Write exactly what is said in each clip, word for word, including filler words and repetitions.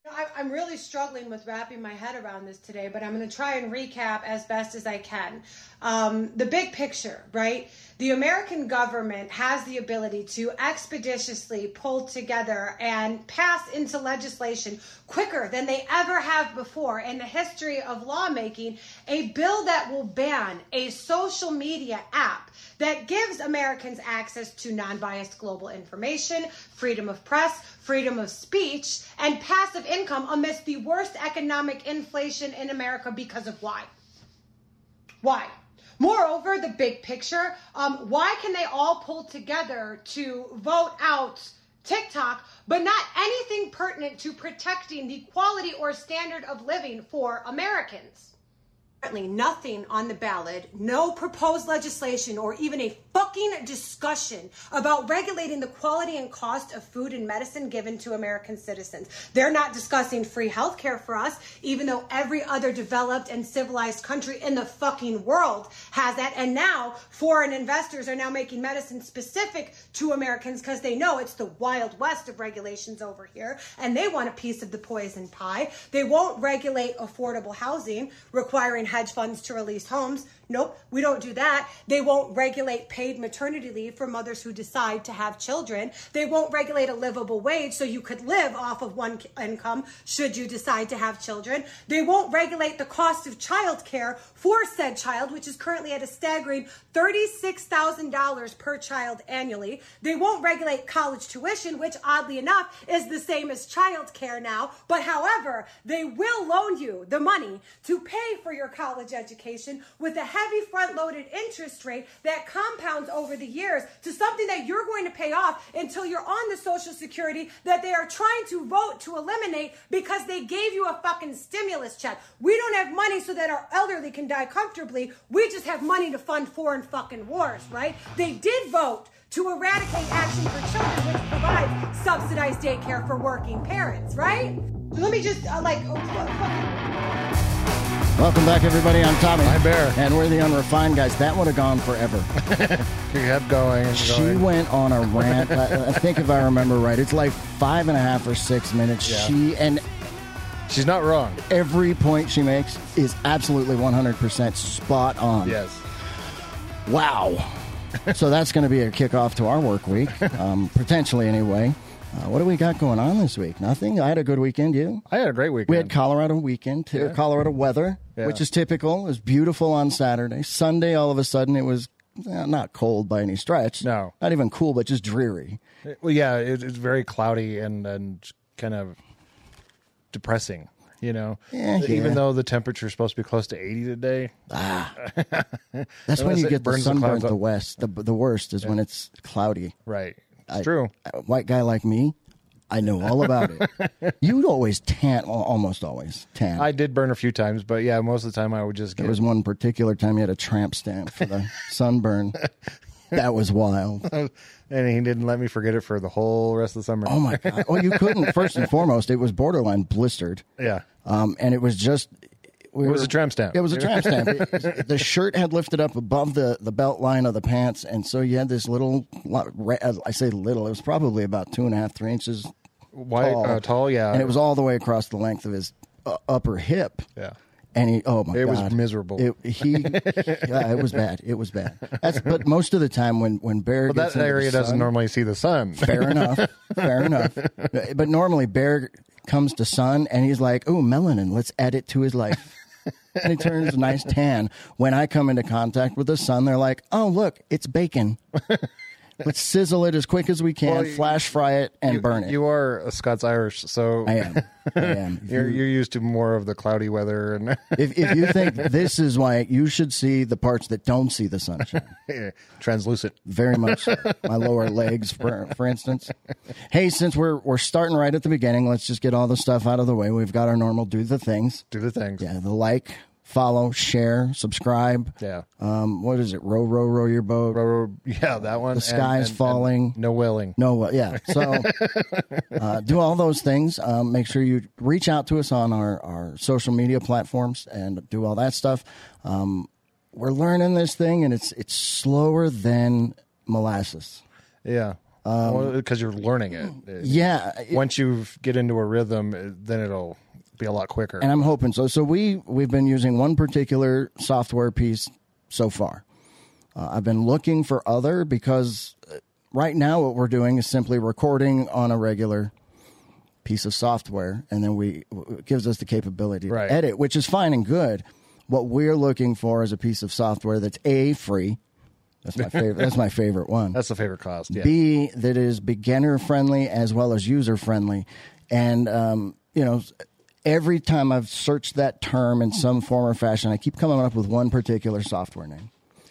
I- I'm really struggling with wrapping my head around this today, but I'm going to try and recap as best as I can. Um, the big picture, right? The American government has the ability to expeditiously pull together and pass into legislation quicker than they ever have before in the history of lawmaking a bill that will ban a social media app that gives Americans access to non-biased global information, freedom of press, freedom of speech, and passive income amidst the worst economic inflation in America because of why? Why? Moreover, the big picture, um, why can they all pull together to vote out TikTok, but not anything pertinent to protecting the quality or standard of living for Americans? Nothing on the ballot, no proposed legislation or even a fucking discussion about regulating the quality and cost of food and medicine given to American citizens. They're not discussing free healthcare for us, even though every other developed and civilized country in the fucking world has that. And now foreign investors are now making medicine specific to Americans because they know it's the Wild West of regulations over here and they want a piece of the poison pie. They won't regulate affordable housing requiring hedge funds to release homes. Nope, we don't do that. They won't regulate paid maternity leave for mothers who decide to have children. They won't regulate a livable wage so you could live off of one income should you decide to have children. They won't regulate the cost of childcare for said child, which is currently at a staggering thirty-six thousand dollars per child annually. They won't regulate college tuition, which oddly enough is the same as childcare now. But however, they will loan you the money to pay for your college education with a heavy front-loaded interest rate that compounds over the years to something that you're going to pay off until you're on the Social Security that they are trying to vote to eliminate because they gave you a fucking stimulus check. We don't have money so that our elderly can die comfortably. We just have money to fund foreign fucking wars, right? They did vote to eradicate Action for Children, which provides subsidized daycare for working parents, right? Let me just, uh, like... Uh, Welcome back, everybody. I'm Tommy. Hi, Bear. And we're the Unrefined Guys. That would have gone forever. You kept going and She going. went on a rant. I, I think if I remember right, it's like five and a half or six minutes. Yeah. She and She's not wrong. every point she makes is absolutely one hundred percent spot on. Yes. Wow. So that's going to be a kickoff to our work week, um, potentially anyway. Uh, what do we got going on this week? Nothing. I had a good weekend. You? I had a great weekend. We had Colorado weekend, too. Yeah. Colorado weather, Yeah. which is typical. It was beautiful on Saturday. Sunday, all of a sudden, it was eh, not cold by any stretch. No. Not even cool, but just dreary. Well, yeah, it, it's very cloudy and, and kind of depressing, you know? Yeah, Even yeah. though the temperature is supposed to be close to eighty today. Ah. That's when Unless you it get the burns the sunburn clouds the up. west. The, the worst is when it's cloudy. Right. It's I- true. A white guy like me, I know all about it. You'd always tan, well, almost always tan. I did burn a few times, but yeah, most of the time I would just get... There was one particular time you had a tramp stamp for the sunburn. That was wild. And he didn't let me forget it for the whole rest of the summer. Oh, my God. Well, you couldn't. First and foremost, it was borderline blistered. Yeah. Um, and it was just... We It was were- a tramp stamp. It was a tramp stamp. It- the shirt had lifted up above the, the belt line of the pants, and so you had this little... I say little. It was probably about two and a half, three inches White, tall. uh, tall, yeah. And it was all the way across the length of his uh, upper hip. Yeah. And he, oh my It God. was miserable. It, he, yeah, it was bad. It was bad. That's, but most of the time when, when Bear Well, gets that into area the doesn't sun, normally see the sun. Fair enough. Fair enough. But normally Bear comes to sun and he's like, oh, melanin, let's add it to his life. And he turns a nice tan. When I come into contact with the sun, they're like, oh, look, it's bacon. Let's sizzle it as quick as we can, Well, you- flash fry it, and you, burn it. You are a Scots-Irish, so I am. I am. If you're, you- you're used to more of the cloudy weather. And If, if you think this is why, you should see the parts that don't see the sunshine. translucent. Very much so. My lower legs, for, for instance. Hey, since we're we're starting right at the beginning, let's just get all the stuff out of the way. We've got our normal do the things. Do the things. Yeah, the like, follow, share, subscribe. Yeah. Um, what is it? Row, row, row your boat. Row, row, yeah, that one. The sky's falling. no willing. No, uh, yeah. So uh, do all those things. Um, make sure you reach out to us on our, our social media platforms and do all that stuff. Um, we're learning this thing, and it's it's slower than molasses. Yeah. Because you're learning it. Yeah. it- Once you get into a rhythm, it- then it'll be a lot quicker. And I'm hoping so. So we, we've been using one particular software piece so far. Uh, I've been looking for other because uh, right now what we're doing is simply recording on a regular piece of software, and then we it gives us the capability Right. to edit, which is fine and good. What we're looking for is a piece of software that's A, free. That's my favorite. That's my favorite one. That's the favorite cost. Yeah. B, that is beginner friendly as well as user friendly. And, um, you know, every time I've searched that term in some form or fashion, I keep coming up with one particular software name.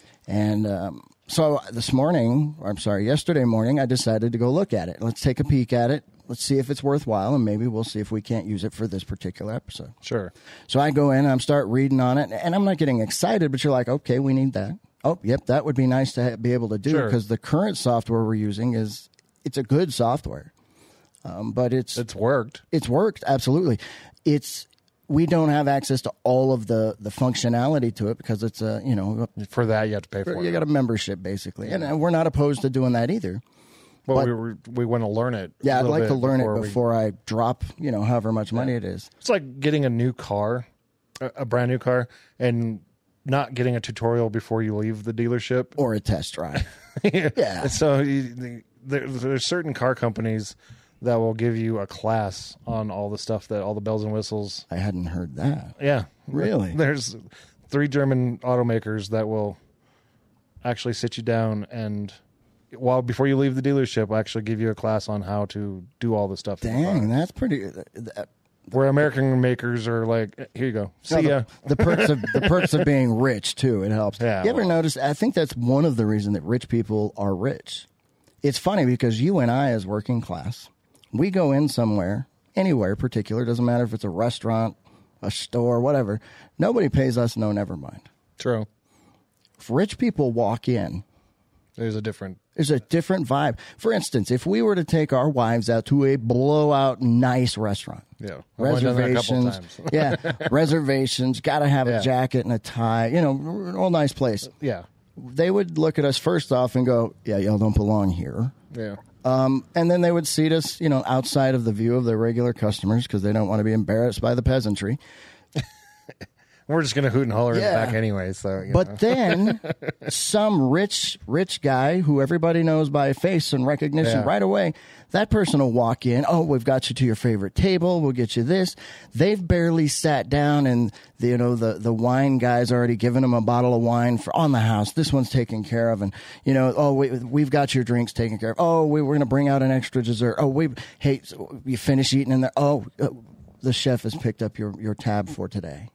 And um, so this morning, or I'm sorry, yesterday morning, I decided to go look at it. Let's take a peek at it. Let's see if it's worthwhile, and maybe we'll see if we can't use it for this particular episode. Sure. So I go in and I'm start reading on it, and I'm not getting excited, but you're like, okay, we need that. Oh, yep, that would be nice to ha- be able to do Sure. because the current software we're using is it's a good software, um, but it's It's worked. it's worked absolutely. It's we don't have access to all of the the functionality to it because it's a you know For that, you have to pay for you it. got a membership basically, and uh, we're not opposed to doing that either. But, but- we, were- we want to learn it. a Yeah, I'd little like to bit learn it we- before I drop you know however much money it is. It's like getting a new car, a, a brand new car, and not getting a tutorial before you leave the dealership. Or a test drive. Yeah. And so you, there, there's certain car companies that will give you a class on all the stuff that all the bells and whistles. I hadn't heard that. Yeah, Really? There's three German automakers that will actually sit you down and while before you leave the dealership, will actually give you a class on how to do all the stuff. in the Dang, car. that's pretty. That, Where American makers are like, here you go, see no, ya. the, the perks of the perks of being rich too. It helps. Yeah, you ever well. notice? I think that's one of the reasons that rich people are rich. It's funny because you and I, as working class, we go in somewhere, anywhere particular, doesn't matter if it's a restaurant, a store, whatever. Nobody pays us no, never mind. True. If rich people walk in, There's a different. there's a different vibe. For instance, if we were to take our wives out to a blowout nice restaurant, Yeah, I've only done that a couple reservations, times. yeah, reservations, got to have Yeah. a jacket and a tie, you know, real nice place. Yeah, They would look at us first off and go, yeah, y'all don't belong here. yeah. Um, and then they would seat us, you know, outside of the view of their regular customers because they don't want to be embarrassed by the peasantry. We're just gonna hoot and holler in Yeah. the back anyway. So, you But know. then some rich, rich guy who everybody knows by face and recognition Yeah. right away, that person will walk in. Oh, we've got you to your favorite table. We'll get you this. They've barely sat down, and the, you know the the wine guy's already given them a bottle of wine for on the house. This one's taken care of, and you know, oh, we, we've got your drinks taken care of. Oh, we, we're going to bring out an extra dessert. Oh, we hey, so you finish eating in there. Oh, uh, the chef has picked up your your tab for today.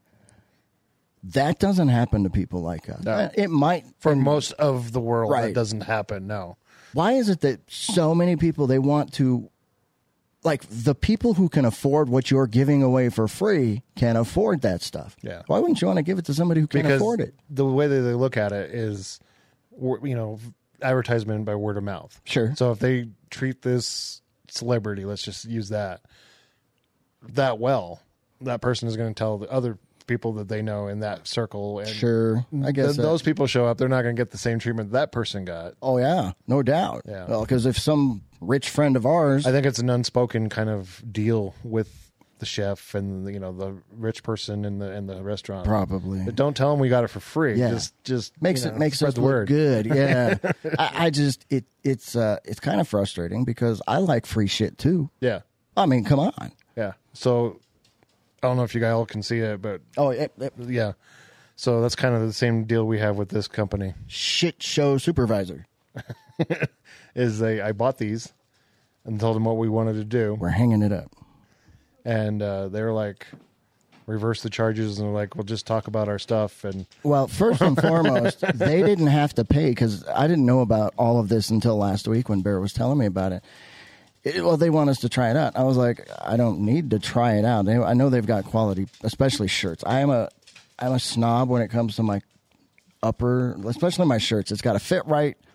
That doesn't happen to people like us. No. It might for most of the world, Right. that doesn't happen. No. Why is it that so many people they want to like the people who can afford what you're giving away for free can afford that stuff? Yeah. Why wouldn't you want to give it to somebody who can Because afford it? the way that they look at it is, wor- you know, advertisement by word of mouth. Sure. So if they treat this celebrity, let's just use that, that well, that person is going to tell the other people that they know in that circle. And Sure. I guess th- that- those people show up, they're not going to get the same treatment that person got. Oh yeah, no doubt. Yeah. Well, because if some rich friend of ours, I think it's an unspoken kind of deal with the chef and you know the rich person in the in the restaurant. probably But don't tell them we got it for free. Yeah. Just just makes you it know, makes spread us the look word. good. Yeah. I, I just it it's uh it's kind of frustrating because I like free shit too. Yeah. I mean, come on. Yeah. So I don't know if you guys all can see it, but Oh, it, it, yeah. So that's kind of the same deal we have with this company. shit show supervisor. Is they I bought these and told them what we wanted to do, We're hanging it up. and uh, they were like, reverse the charges, and they're like, we'll just talk about our stuff. And Well, first and foremost, they didn't have to pay because I didn't know about all of this until last week when Bear was telling me about it. It- well, they want us to try it out. I was like, I don't need to try it out. They, I know they've got quality, especially shirts. I am a, I'm a snob when it comes to my upper, especially my shirts. It's got to fit right.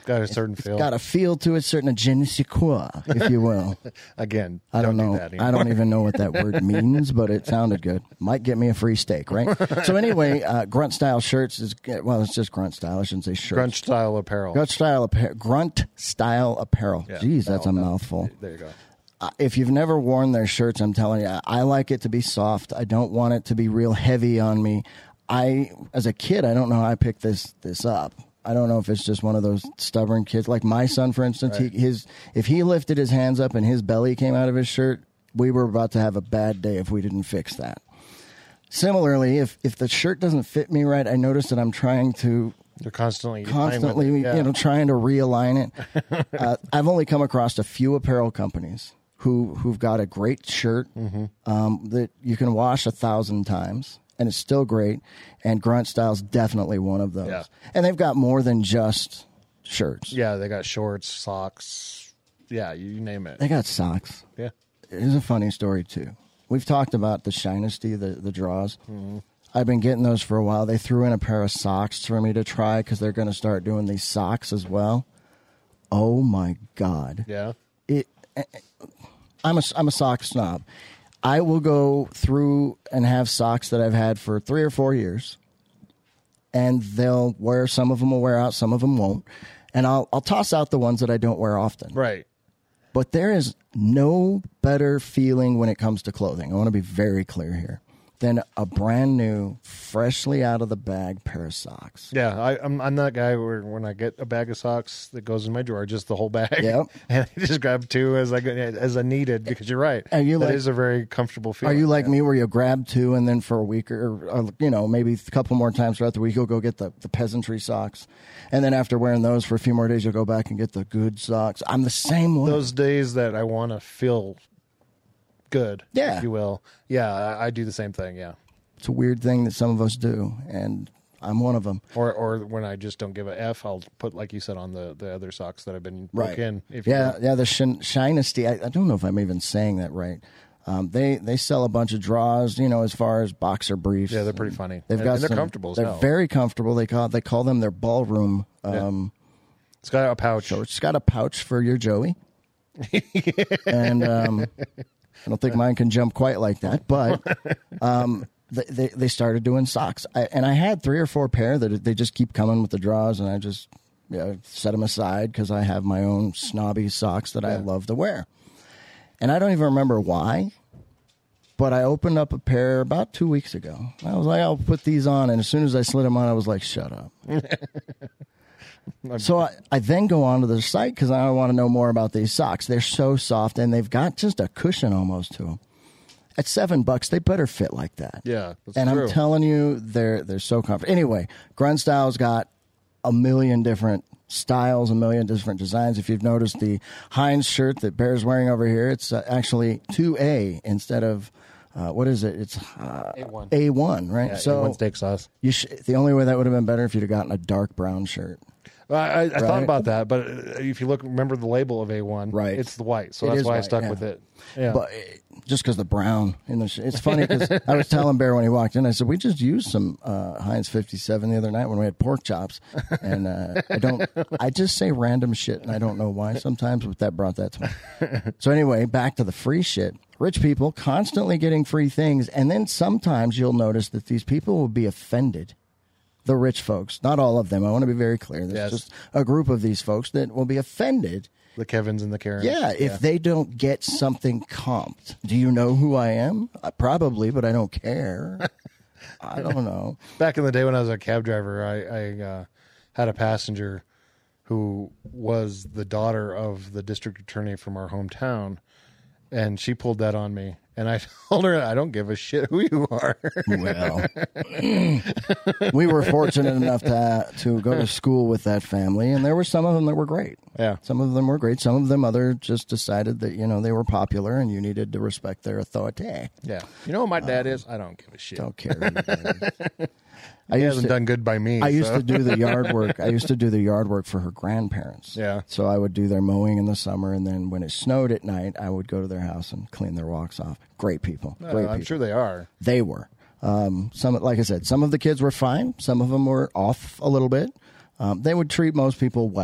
got a certain feel. Got a feel to it, certain je ne sais quoi, if you will. Again, I don't, don't know. do that I don't even know what that word means, but it sounded good. Might get me a free steak, right? So anyway, uh, grunt style shirts is well, it's just grunt style. I shouldn't say shirts. Grunt style apparel. Grunt style apparel. Grunt style apparel. Yeah, Jeez, that's a that'll- mouthful. There you go. Uh, if you've never worn their shirts, I'm telling you, I like it to be soft. I don't want it to be real heavy on me. I, as a kid, I don't know how I picked this this up. I don't know if it's just one of those stubborn kids. Like my son, for instance, Right. he, his if he lifted his hands up and his belly came out of his shirt, we were about to have a bad day if we didn't fix that. Similarly, if if the shirt doesn't fit me right, I notice that I'm trying to You're constantly constantly, playing with it. Yeah. you know, trying to realign it. uh, I've only come across a few apparel companies who who've got a great shirt Mm-hmm. um, that you can wash a thousand times and it's still great. And Grunt Style's definitely one of those. Yeah. And they've got more than just shirts. Yeah, they got shorts, socks. Yeah, you, you name it. They got socks. Yeah. Here's a funny story too. We've talked about the Shinesty, the the draws. Mm-hmm. I've been getting those for a while. They threw in a pair of socks for me to try because they're going to start doing these socks as well. Oh my God! Yeah. It. I'm a I'm a sock snob. I will go through and have socks that I've had for three or four years, and they'll wear. Some of them will wear out, some of them won't, and I'll I'll toss out the ones that I don't wear often. Right. But there is no better feeling when it comes to clothing. I want to be very clear here. Than a brand new, freshly out of the bag pair of socks. Yeah, I, I'm I'm that guy where when I get a bag of socks that goes in my drawer, just the whole bag. Yep. And I just grab two as I go- as I needed because you're right. Are you that like- is a very comfortable Are feeling. you like yeah. me where you grab two and then for a week or, or, you know, maybe a couple more times throughout the week you'll go get the, the peasantry socks. And then after wearing those for a few more days you'll go back and get the good socks. I'm the same way. Those days that I want to feel good, Yeah. if you will. Yeah, I, I do the same thing. Yeah. It's a weird thing that some of us do, and I'm one of them. Or or when I just don't give a F, I'll put, like you said, on the, the other socks that I've been broke Right. in. If you Yeah, will. yeah. The shin- Shinesty. I, I don't know if I'm even saying that right. Um, they they sell a bunch of draws, you know, as far as boxer briefs. Yeah, they're pretty funny. They've And- got and they're some- comfortable as They're hell. very comfortable. They call they call them their ballroom. Um, It's got a pouch. So it's got a pouch for your Joey, and um, I don't think mine can jump quite like that. But um, they, they they started doing socks, I, and I had three or four pair that they just keep coming with the draws, and I just you know, set them aside because I have my own snobby socks that I Yeah. love to wear, and I don't even remember why. But I opened up a pair about two weeks ago. I was like, I'll put these on, and as soon as I slid them on, I was like, shut up. So I, I then go onto their site because I want to know more about these socks. They're so soft, and they've got just a cushion almost to them. At seven bucks, they better fit like that. Yeah, that's and true. I'm telling you, they're they're so comfortable. Anyway, Grunt Style's got a million different styles, a million different designs. If you've noticed the Heinz shirt that Bear's wearing over here, it's uh, actually two A instead of uh, what is it? It's uh, A one. A one, right? Yeah, so one steak sauce. you sh- the only way that would have been better if you'd have gotten a dark brown shirt. Well, I, I, I Right. thought about that, but if you look, remember the label of A one, Right. It's the white, so It that's is why I white, stuck yeah. with it. Yeah, But uh, just because the brown in the sh- it's funny because I was telling Bear when he walked in, I said we just used some uh, Heinz fifty-seven the other night when we had pork chops, and uh, I don't, I just say random shit and I don't know why sometimes, but that brought that to me. So anyway, back to the free shit. Rich people constantly getting free things, and then sometimes you'll notice that these people will be offended. The rich folks, not all of them. I want to be very clear. There's Yes. just a group of these folks that will be offended. the Kevins and the Karens. Yeah, if they don't get something comped. Do you know who I am? Uh, probably, but I don't care. I don't know. Back in the day when I was a cab driver, I, I uh, had a passenger who was the daughter of the district attorney from our hometown, and she pulled that on me. And I told her, I don't give a shit who you are. Well, we were fortunate enough to to go to school with that family, and there were some of them that were great. Yeah. Some of them were great. Some of them other just decided that, you know, they were popular and you needed to respect their authority. Yeah. You know what my dad is? I don't give a shit. Don't care. who it is. I He used hasn't to, done good by me. I used so. to do the yard work. I used to do the yard work for her grandparents. Yeah. So I would do their mowing in the summer, and then when it snowed at night, I would go to their house and clean their walks off. Great people. Uh, Great I'm people. sure they are. They were. Um, some, like I said, some of the kids were fine. Some of them were off a little bit. Um, they would treat most people well.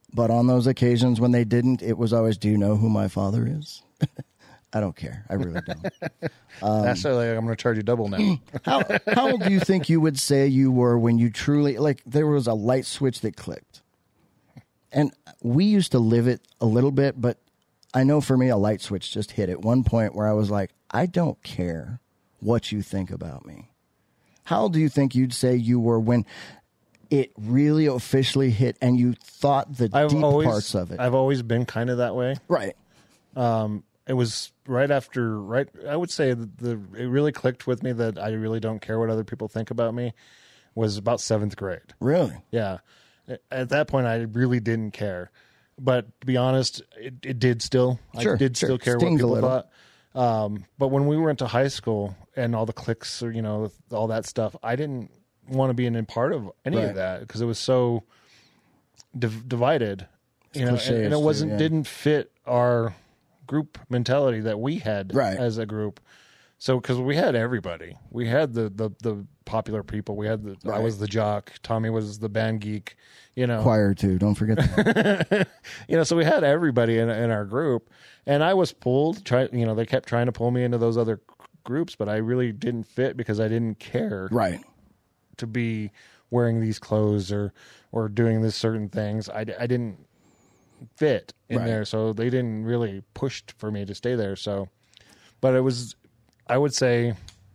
But on those occasions when they didn't, it was always, do you know who my father is? I don't care. I really don't. Um, That's like, I'm going to charge you double now. how, how old do you think you would say you were when you truly, like, there was a light switch that clicked? And we used to live it a little bit, but I know for me, a light switch just hit at one point where I was like, I don't care what you think about me. How old do you think you'd say you were when it really officially hit and you thought the I've deep always, parts of it? I've always been kind of that way. Right. Um, it was right after, right. I would say that the it really clicked with me that I really don't care what other people think about me was about seventh grade. Really? Yeah. At that point, I really didn't care. But to be honest, it, it did still. Sure, I did sure. still care Stings what a people little. thought. Um, but when we went to high school and all the cliques or, you know, all that stuff, I didn't want to be a part of any Right. of that because it was so div- divided, you know, and, cliches and it too, wasn't yeah. didn't fit our group mentality that we had Right. as a group. So because we had everybody, we had the the, the popular people. We had the I Right. was the jock, Tommy was the band geek, you know, Choir, too. Don't forget that. you know. So we had everybody in in our group, and I was pulled. Try you know they kept trying to pull me into those other groups, but I really didn't fit because I didn't care Right. to be wearing these clothes or or doing this certain things. I, I didn't fit in Right. there, so they didn't really push for me to stay there. So, but it was, I would say,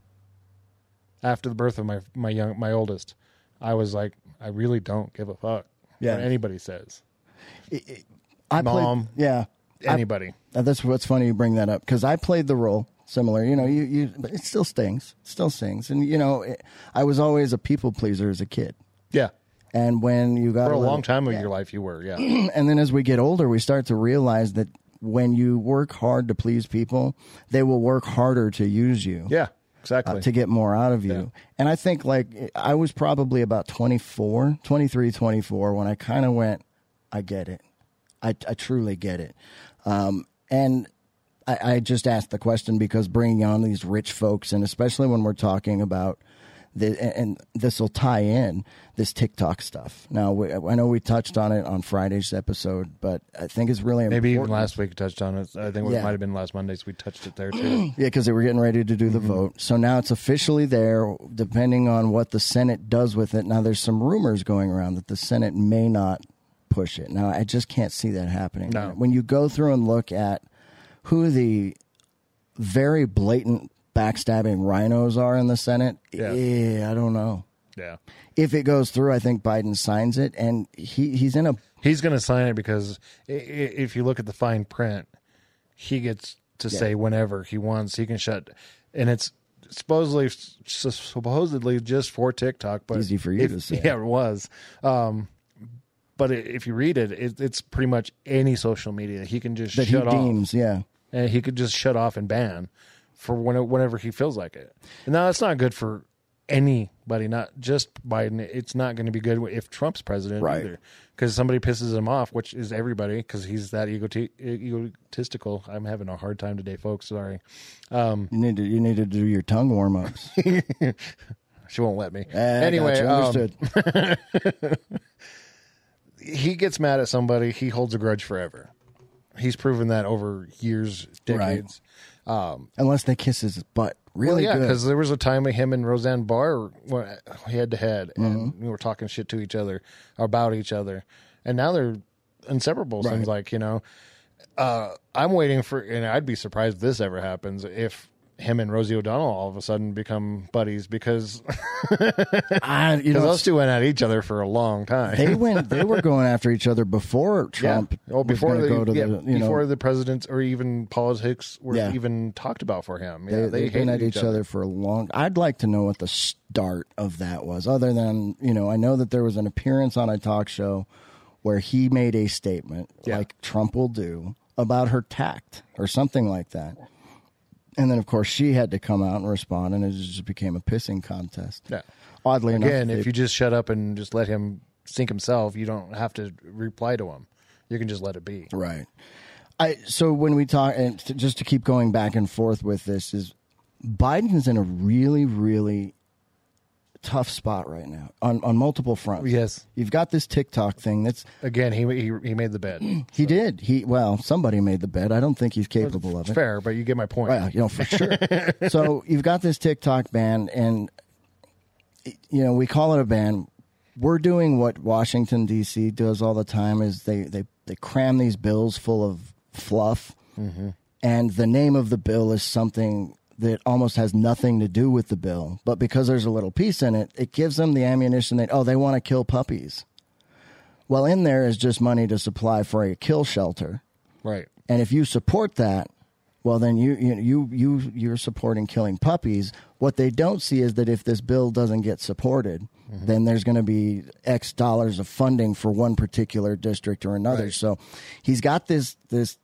after the birth of my my young my oldest, I was like, I really don't give a fuck Yeah. what anybody says. I Mom. Played, yeah. Anybody. I, that's what's funny you bring that up because I played the role similar. You know, you, you but it still stings. It still stings. And, you know, it, I was always a people pleaser as a kid. Yeah. And when you got For a little- long time of yeah. your life, you were. Yeah. And then as we get older, we start to realize that when you work hard to please people, they will work harder to use you. Yeah. Exactly. Uh, to get more out of you. Yeah. And I think like I was probably about twenty-four, twenty-three, twenty-four when I kind of went, I get it. I, I truly get it. Um, and I, I just asked the question because bringing on these rich folks, and especially when we're talking about the, and this will tie in this TikTok stuff. Now, we, I know we touched on it on Friday's episode, but I think it's really Maybe important. even last week we touched on it. I think it Yeah. might have been last Mondays we touched it there too. Yeah, because they were getting ready to do the vote. So now it's officially there, depending on what the Senate does with it. Now, there's some rumors going around that the Senate may not push it. Now, I just can't see that happening. No. When you go through and look at who the very blatant backstabbing rhinos are in the Senate, Yeah. yeah, I don't know. Yeah. If it goes through, I think Biden signs it, and he, he's in a He's going to sign it because i- i- if you look at the fine print, he gets to Yeah. say whenever he wants. He can shut, and it's supposedly supposedly just for TikTok, but Easy for you if- to say. Yeah, it was. Um, but i- if you read it, it, it's pretty much any social media he can just that he shut off, deems, yeah. and he could just shut off and ban for when, whenever he feels like it. And now that's not good for anybody, not just Biden. It's not going to be good if Trump's president Right. either, because somebody pisses him off, which is everybody, because he's that egoti- egotistical. I'm having a hard time today, folks. Sorry. You need to you need to do your tongue warm ups. She won't let me. I anyway, gotcha, um, understood. he gets mad at somebody, he holds a grudge forever. He's proven that over years, decades. Unless they kiss his butt really well, yeah, good. because there was a time him and Roseanne Barr went head to head, and Mm-hmm. we were talking shit to each other about each other, and now they're inseparable. Right. Seems like, you know. Uh, I'm waiting for, and I'd be surprised if this ever happens, if him and Rosie O'Donnell all of a sudden become buddies, because I, you know, those two went at each other for a long time. they went. They were going after each other before Trump. Yeah. Well, was before gonna the, go to yeah, the you before know the presidents or even politics were Yeah. even talked about for him. they, Yeah, they've been at each other. for a long. I'd like to know what the start of that was. Other than you know, I know that there was an appearance on a talk show where he made a statement Yeah. like Trump will do about her tact or something like that. And then, of course, she had to come out and respond, and it just became a pissing contest. Yeah. Oddly enough, Again, they- if you just shut up and just let him sink himself, you don't have to reply to him. You can just let it be. Right. I so when we talk, and to, just to keep going back and forth with this, is Biden's in a really, really tough spot right now on, on multiple fronts. Yes. You've got this TikTok thing that's... Again, he he, he made the bed. He so. did. He Well, somebody made the bed. I don't think he's capable of it. Fair, but you get my point. Well, you know, for sure. So you've got this TikTok ban, and, you know, we call it a ban. We're doing what Washington, D C does all the time is they, they, they cram these bills full of fluff, mm-hmm. and the name of the bill is something that almost has nothing to do with the bill. But because there's a little piece in it, it gives them the ammunition that, oh, they want to kill puppies. Well, in there is just money to supply for a kill shelter. Right. And if you support that, well, then you you you you you're supporting killing puppies. What they don't see is that if this bill doesn't get supported, mm-hmm. then there's going to be X dollars of funding for one particular district or another. Right. So he's got this this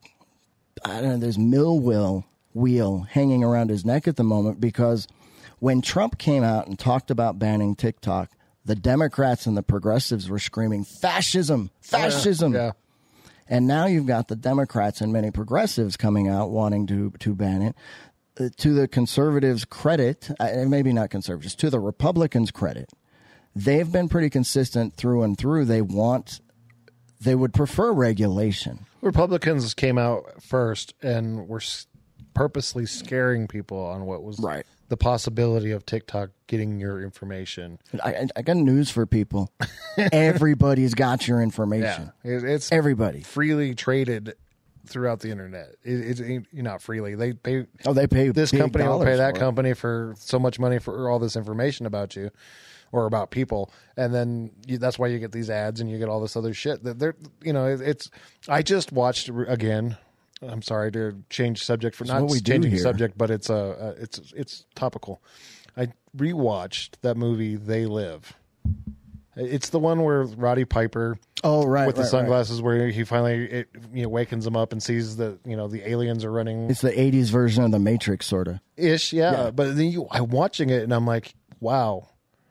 I don't know this mill wheel wheel hanging around his neck at the moment, because when Trump came out and talked about banning TikTok, the Democrats and the progressives were screaming fascism, fascism. Yeah. Yeah. And now you've got the Democrats and many progressives coming out wanting to, to ban it. Uh, to the conservatives' credit, uh, maybe not conservatives, to the Republicans' credit, they've been pretty consistent through and through. They want, they would prefer regulation. Republicans came out first and were purposely scaring people on what was right. the possibility of TikTok getting your information. I, I got news for people. Everybody's got your information. Yeah, it, it's everybody freely traded throughout the internet. It, it, you not freely. They they oh they pay this company will pay that for company for so much money for all this information about you or about people, and then you, that's why you get these ads and you get all this other shit. That they're you know it, it's. I just watched again. I'm sorry to change subject for That's not what we do changing here. subject, but it's a uh, uh, it's it's topical. I rewatched that movie They Live. It's the one where Roddy Piper, oh right, with right, the sunglasses, right. where he finally it you know wakens him up and sees that you know the aliens are running. It's the eighties version of the Matrix, sort of ish, yeah. yeah. But then you, I'm watching it and I'm like, wow,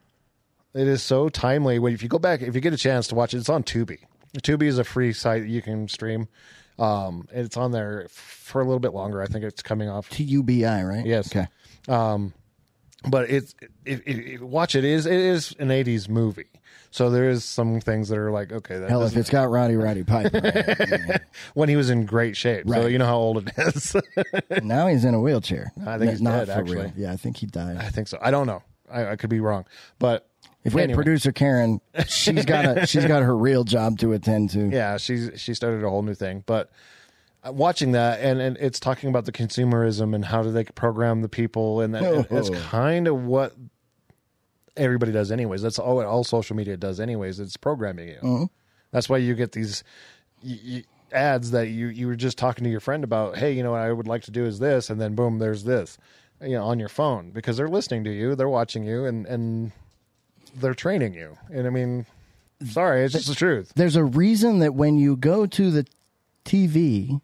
it is so timely. When if you go back, if you get a chance to watch it, it's on Tubi. Tubi is a free site that you can stream. Um, and it's on there for a little bit longer. I think it's coming off T U B I, right? Yes. Okay. Um, but it's if, if, if watch it, it is it is an eighties movie, so there is some things that are like okay. That Hell, if it's got Roddy Roddy Piper, right? when he was in great shape, right. So you know how old it is. Now he's in a wheelchair. I think he's not dead. For Actually, real. Yeah, I think he died. I think so. I don't know. I, I could be wrong, but. If we anyway. had producer Karen, she's got a she's got her real job to attend to. Yeah, she's she started a whole new thing. But watching that, and, and it's talking about the consumerism and how do they program the people, and, that, and it's kind of what everybody does anyways. That's all all social media does anyways. It's programming you. Mm-hmm. That's why you get these you, you, ads that you you were just talking to your friend about. Hey, you know what I would like to do is this, and then boom, there's this, you know, on your phone because they're listening to you, they're watching you, and and. They're training you. And I mean, sorry, it's just the truth. There's a reason that when you go to the T V,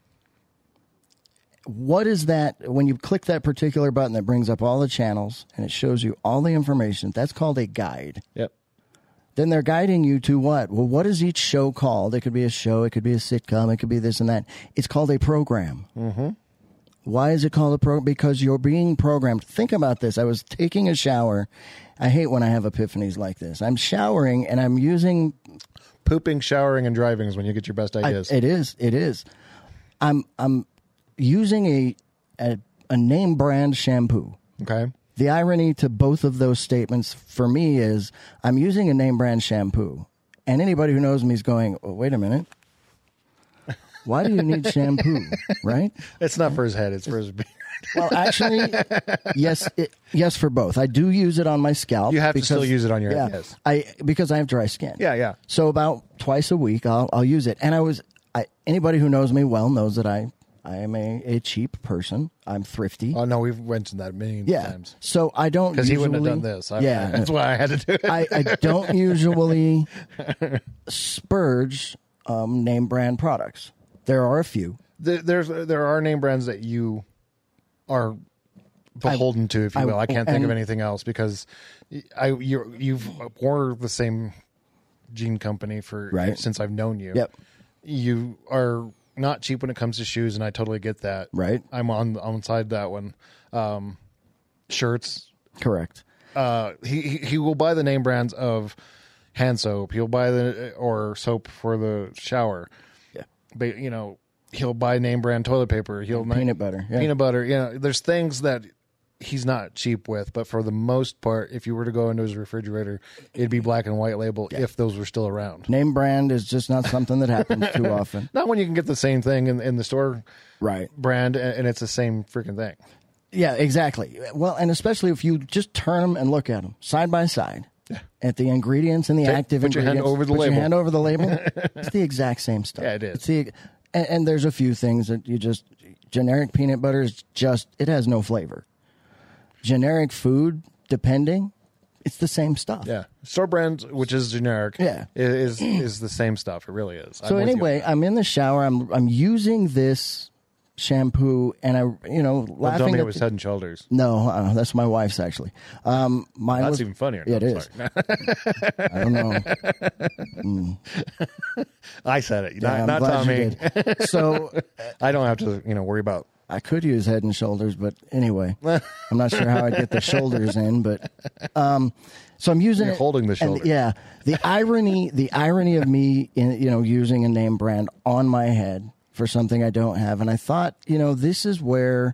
what is that? When you click that particular button that brings up all the channels and it shows you all the information, that's called a guide. Yep. Then they're guiding you to what? Well, what is each show called? It could be a show. It could be a sitcom. It could be this and that. It's called a program. Mm-hmm. Why is it called a program? Because you're being programmed. Think about this. I was taking a shower. I hate when I have epiphanies like this. I'm showering and I'm using... Pooping, showering, and driving is when you get your best ideas. I, it is. It is. I'm I'm using a, a a name brand shampoo. Okay. The irony to both of those statements for me is I'm using a name brand shampoo. And anybody who knows me is going, oh, wait a minute. Why do you need shampoo, right? It's not for his head. It's for his beard. Well, actually, yes, it, yes for both. I do use it on my scalp. You have because, to still use it on your yeah, head, yes. I because I have dry skin. Yeah, yeah. So about twice a week, I'll I'll use it. And I was I, anybody who knows me well knows that I I am a, a cheap person. I'm thrifty. Oh no, we've mentioned that many yeah. times. So I don't because he wouldn't have done usually- this. I, yeah, that's why I had to do it. I, I don't usually spurge um, name brand products. There are a few. There, there's there are name brands that you are beholden to, if you I- will. I can't think of and- anything else because I you you've wore the same jean company for Right. since I've known you. Yep. You are not cheap when it comes to shoes, and I totally get that. Right. I'm on on side that one. Um, shirts. Correct. uh, he he he will buy the name brands of hand soap. He'll buy the or soap for the shower. Yeah. But you know, he'll buy name brand toilet paper. He'll Peanut butter. Yeah. peanut butter. You know, there's things that he's not cheap with, but for the most part, if you were to go into his refrigerator, it'd be black and white label Yeah. if those were still around. Name brand is just not something that happens too often. Not when you can get the same thing in, in the store Right. brand, and, and it's the same freaking thing. Yeah, exactly. Well, and especially if you just turn them and look at them side by side Yeah. at the ingredients and the Take- active put your hand ingredients. over the put label. your hand over the label. It's the exact same stuff. Yeah, it is. It's the, and, and there's a few things that you just generic peanut butter is just it has no flavor. Generic food, depending, it's the same stuff. Yeah, store brand, which is generic, Yeah. is is the same stuff. It really is. So I'm with you. anyway, I'm in the shower. I'm I'm using this shampoo, and I you know Don't laughing. tell me at it was the- Head and Shoulders. No, uh, that's my wife's actually. Um, mine That's was even funnier. Yeah, it No, is. sorry. I don't know. I said it, Yeah, not, I'm not glad Tommy. you did. So I don't have to, you know, worry about. I could use Head and Shoulders, but anyway, I'm not sure how I'd get the shoulders in. But um, so I'm using You're it, holding the and, shoulder. yeah, the irony, the irony of me, in, you know, using a name brand on my head for something I don't have, and I thought, you know, this is where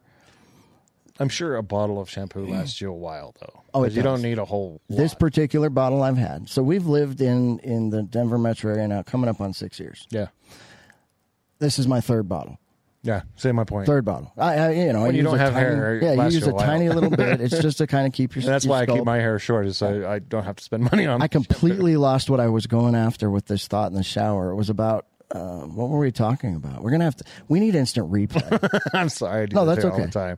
I'm sure a bottle of shampoo lasts you a while, though. Oh, it 'Cause you does. don't need a whole. this lot. particular bottle I've had. So we've lived in in the Denver metro area now, coming up on six years. Yeah, This is my third bottle. yeah. Say my point. Third bottle. I, I you know, I When you use don't a have tiny, hair, it yeah, you lasts use you a a while. tiny little bit. It's just to kind of keep your. And that's your why I keep scalp. my hair short, is so I don't have to spend money on. I completely lost what I was going after with this thought in the shower. It was about uh, what were we talking about? We're gonna have to. We need instant replay. I'm sorry. I do No, that that's here all okay. the time.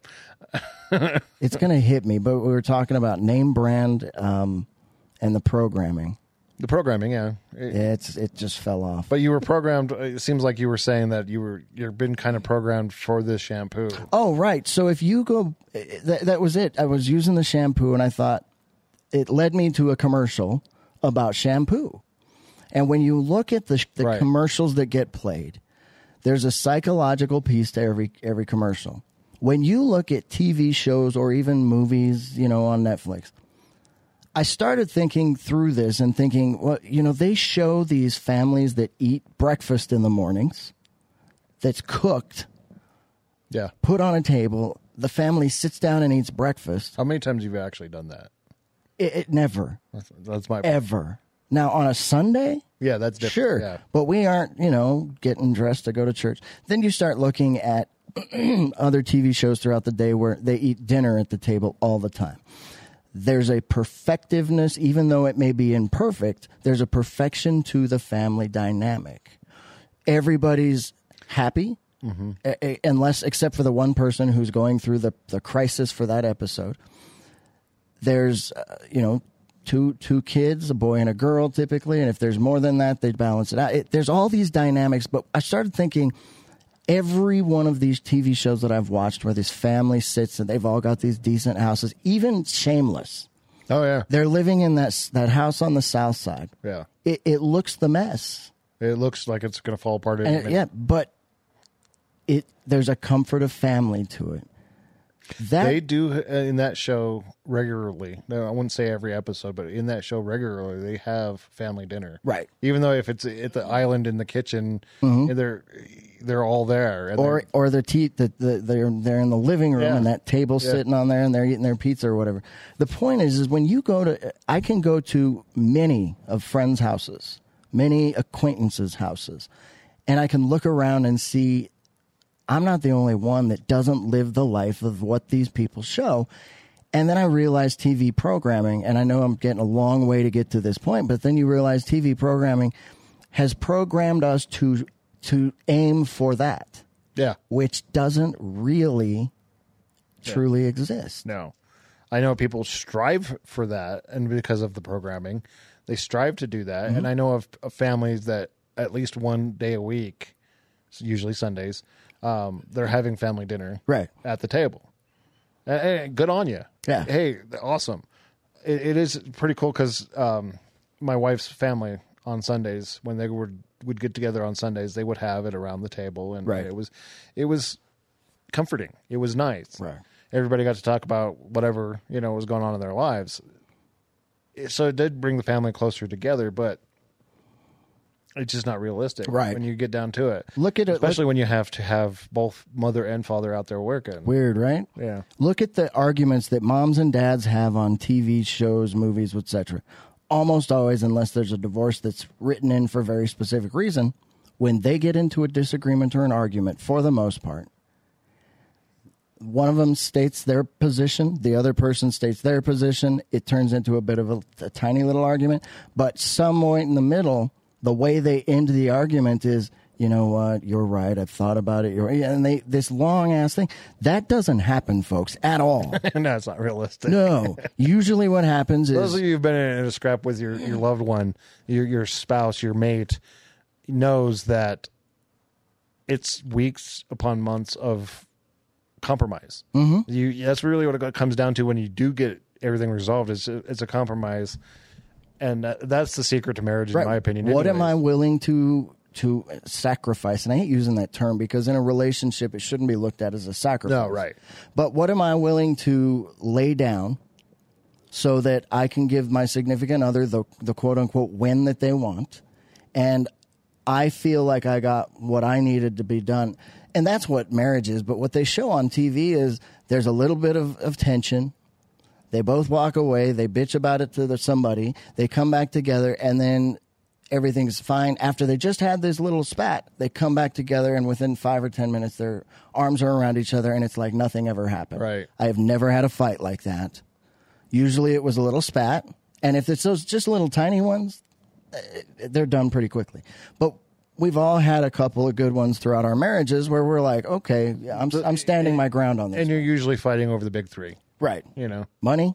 It's gonna hit me. But we were talking about name brand um, and the programming. The programming, yeah. It- It's it just fell off. But you were programmed. It seems like you were saying that you were you've been kind of programmed for this shampoo. Oh, right. So if you go, that, that was it. I was using the shampoo, and I thought it led me to a commercial about shampoo. And when you look at the the Right. commercials that get played, there's a psychological piece to every every commercial. When you look at T V shows or even movies, you know, on Netflix, I started thinking through this and thinking, well, you know, they show these families that eat breakfast in the mornings that's cooked, Yeah. put on a table. The family sits down and eats breakfast. How many times have you actually done that? It, it never, That's, that's my. ever. Now, on a Sunday, Yeah, that's different. sure, Yeah. but we aren't, you know, getting dressed to go to church. Then you start looking at other T V shows throughout the day where they eat dinner at the table all the time. There's a perfectiveness, even though it may be imperfect, there's a perfection to the family dynamic. Everybody's happy, a- a- unless, except for the one person who's going through the, the crisis for that episode. There's, uh, you know, two two kids, a boy and a girl typically, and if there's more than that, they balance it out. It, there's all these dynamics, but I started thinking every one of these T V shows that I've watched where this family sits and they've all got these decent houses, even Shameless, Oh yeah. they're living in that s- that house on the south side. Yeah. It, it looks the mess, It looks like it's going to fall apart. in a and minute. yeah, but it there's a comfort of family to it. That They do uh, in that show regularly. No, I wouldn't say every episode, but in that show regularly, they have family dinner. Right. Even though if it's at the island in the kitchen, they're they're all there. And Mm-hmm. or they're- or the tea that the, they're they're in the living room Yeah. and that table Yeah. sitting on there and they're eating their pizza or whatever. The point is, is when you go to, I can go to many of friends' houses, many acquaintances' houses, and I can look around and see I'm not the only one that doesn't live the life of what these people show. And then I realized T V programming, and I know I'm getting a long way to get to this point, but then you realize T V programming has programmed us to to aim for that, yeah. which doesn't really truly exist. No. I know people strive for that, and because of the programming, they strive to do that. Mm-hmm. And I know of, of families that at least one day a week, usually Sundays, um, they're having family dinner Right. at the table. Uh, hey, good on you. Yeah. Hey, awesome. It, it is pretty cool because um, my wife's family on Sundays, when they would would get together on Sundays, they would have it around the table, and Right. it was it was comforting. It was nice. Right. Everybody got to talk about whatever, you know, was going on in their lives. so it did bring the family closer together, but it's just not realistic, right? When you get down to it, look at it, especially look, when you have to have both mother and father out there working. Weird, right? Yeah. Look at the arguments that moms and dads have on T V shows, movies, et cetera. Almost always, unless there's a divorce that's written in for a very specific reason, when they get into a disagreement or an argument, for the most part, one of them states their position, the other person states their position. It turns into a bit of a, a tiny little argument, but somewhere in the middle, the way they end the argument is, you know what, you're right, I've thought about it. You're, and they this long-ass thing. That doesn't happen, folks, at all. No, it's not realistic. No. Usually what happens is... Those of you who've been in a scrap with your, your loved one, your your spouse, your mate, knows that it's weeks upon months of compromise. Mm-hmm. You That's really what it comes down to when you do get everything resolved. It's a, it's a compromise. And that, that's the secret to marriage, right. in my opinion. What anyways. am I willing to... to sacrifice, and I hate using that term because in a relationship it shouldn't be looked at as a sacrifice. No, right. But what am I willing to lay down so that I can give my significant other the, the quote-unquote win that they want, and I feel like I got what I needed to be done. And that's what marriage is, but what they show on T V is there's a little bit of, of tension. They both walk away, they bitch about it to the, somebody, they come back together, and then everything's fine. After they just had this little spat, they come back together, and within five or ten minutes, their arms are around each other, and it's like nothing ever happened. Right. I have never had a fight like that. Usually it was a little spat, and if it's those just little tiny ones, they're done pretty quickly. But we've all had a couple of good ones throughout our marriages where we're like, okay, I'm, I'm standing my ground on this. And you're usually fighting over the big three. Right. You know. Money,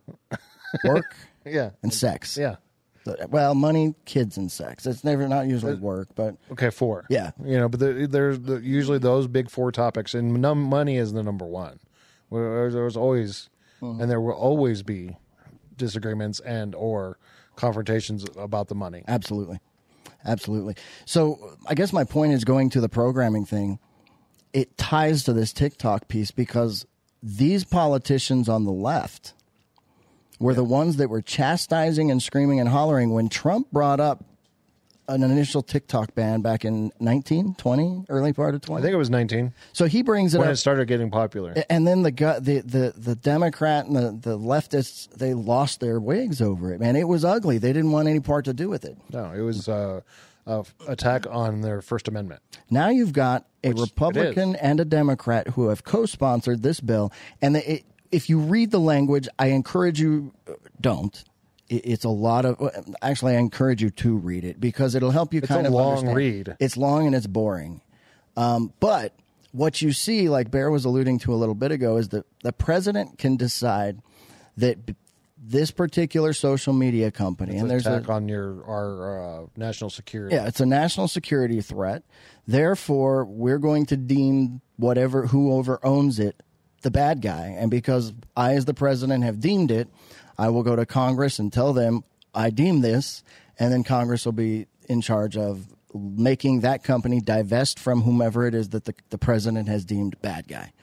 work, yeah, and sex. Yeah. Well, money, kids, and sex. It's never not usually work, but okay, four. Yeah, you know, but the, there's the, usually those big four topics, and num- money is the number one. Where there's always, mm-hmm. and there will always be disagreements and or confrontations about the money. Absolutely, absolutely. So I guess my point is going to the programming thing. It ties to this TikTok piece because these politicians on the left were the ones that were chastising and screaming and hollering when Trump brought up an initial TikTok ban back in nineteen, twenty, early part of twenty. I think it was nineteen. So he brings it when up. When it started getting popular. And then the the the, the Democrat and the, the leftists, they lost their wigs over it, man. It was ugly. They didn't want any part to do with it. No, it was uh, an attack on their First Amendment. Now you've got a Which Republican and a Democrat who have co-sponsored this bill, and they, it, if you read the language, I encourage you, don't. It's a lot of, actually, I encourage you to read it because it'll help you it's kind a of long understand. read. It's long and it's boring. Um, but what you see, like Bear was alluding to a little bit ago, is that the president can decide that b- this particular social media company, it's and an there's attack a, on your our uh, national security. Yeah, it's a national security threat. Therefore, we're going to deem whatever whoever owns it the bad guy, and because I, as the president, have deemed it, I will go to Congress and tell them I deem this, and then Congress will be in charge of making that company divest from whomever it is that the, the president has deemed bad guy.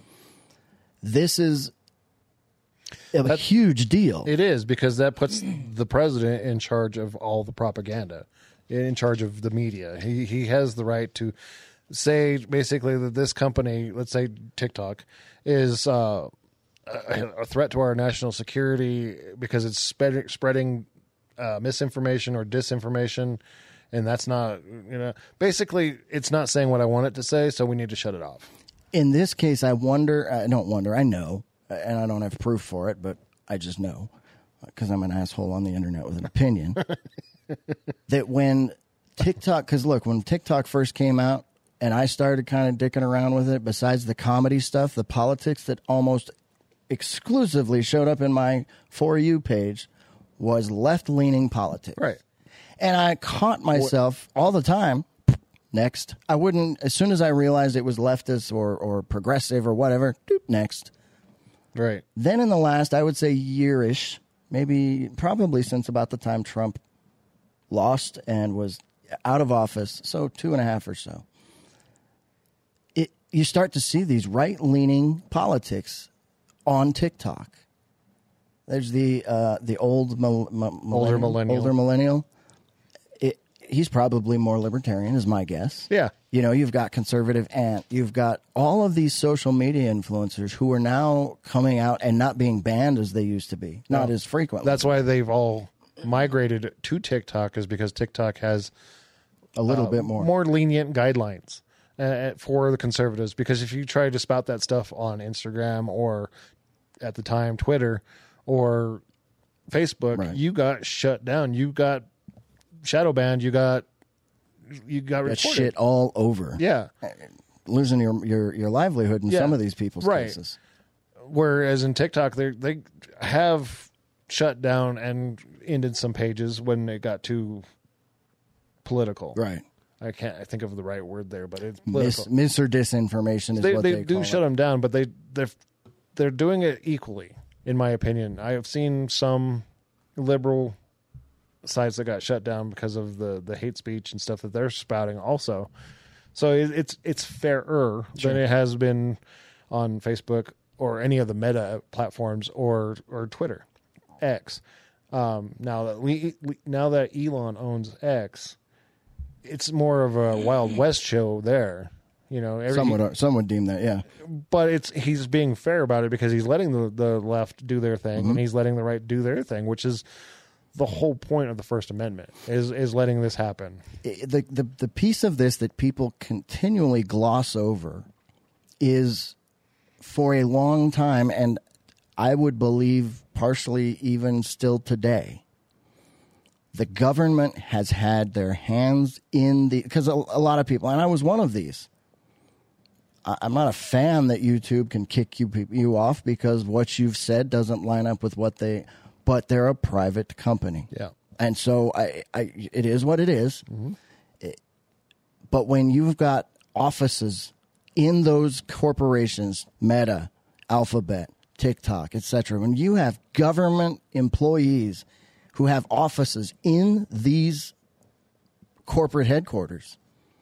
This is a That's, huge deal. It is, because that puts the president in charge of all the propaganda, in charge of the media. He he has the right to say basically that this company, let's say TikTok, is uh, a threat to our national security because it's spread, spreading uh, misinformation or disinformation, and that's not, you know, basically it's not saying what I want it to say, so we need to shut it off. In this case, I wonder, I don't wonder, I know, and I don't have proof for it, but I just know, because I'm an asshole on the internet with an opinion, that when TikTok, because look, when TikTok first came out, and I started kind of dicking around with it, besides the comedy stuff, the politics that almost exclusively showed up in my For You page was left-leaning politics. Right. And I caught myself all the time, next. I wouldn't, as soon as I realized it was leftist or, or progressive or whatever, doop, next. Right. Then in the last, I would say, year-ish, maybe probably since about the time Trump lost and was out of office, so two and a half or so, it you start to see these right-leaning politics on TikTok There's the uh, the old mil- m- Older millennial, millennial. older millennial. It, he's probably more libertarian, is my guess. Yeah. You know, you've got conservative Ant. You've got all of these social media influencers who are now coming out and not being banned as they used to be, not No. as frequently. That's why they've all migrated to TikTok, is because TikTok has a little uh, bit more. more lenient guidelines uh, for the conservatives. Because if you try to spout that stuff on Instagram or at the time Twitter or Facebook, Right. you got shut down. You got shadow banned. You got you got That reported. shit all over. Yeah. Losing your, your, your livelihood in Yeah. some of these people's Right. cases. Whereas in TikTok, they they have shut down and ended some pages when it got too political. Right. I can't I think of the right word there, but it's Mis, political. mis or disinformation is they what they, they, do call shut it. them down, but they they're they're doing it equally, in my opinion. I have seen some liberal sites that got shut down because of the, the hate speech and stuff that they're spouting also. So it, it's it's fairer Sure. than it has been on Facebook or any of the Meta platforms or or Twitter, X. Um, now that we now that Elon owns X, it's more of a Wild West show there. You know, every, Some would, some would deem that, yeah. but it's he's being fair about it because he's letting the, the left do their thing Mm-hmm. and he's letting the right do their thing, which is the whole point of the First Amendment is is letting this happen. The, the, the piece of this that people continually gloss over is for a long time, and I would believe partially even still today, the government has had their hands in the, because a, a lot of people, and I was one of these, I, I'm not a fan that YouTube can kick you you off because what you've said doesn't line up with what they, but they're a private company. Yeah. And so I, I it is what it is. It- but when you've got offices in those corporations, Meta, Alphabet, TikTok, et cetera, when you have government employees who have offices in these corporate headquarters,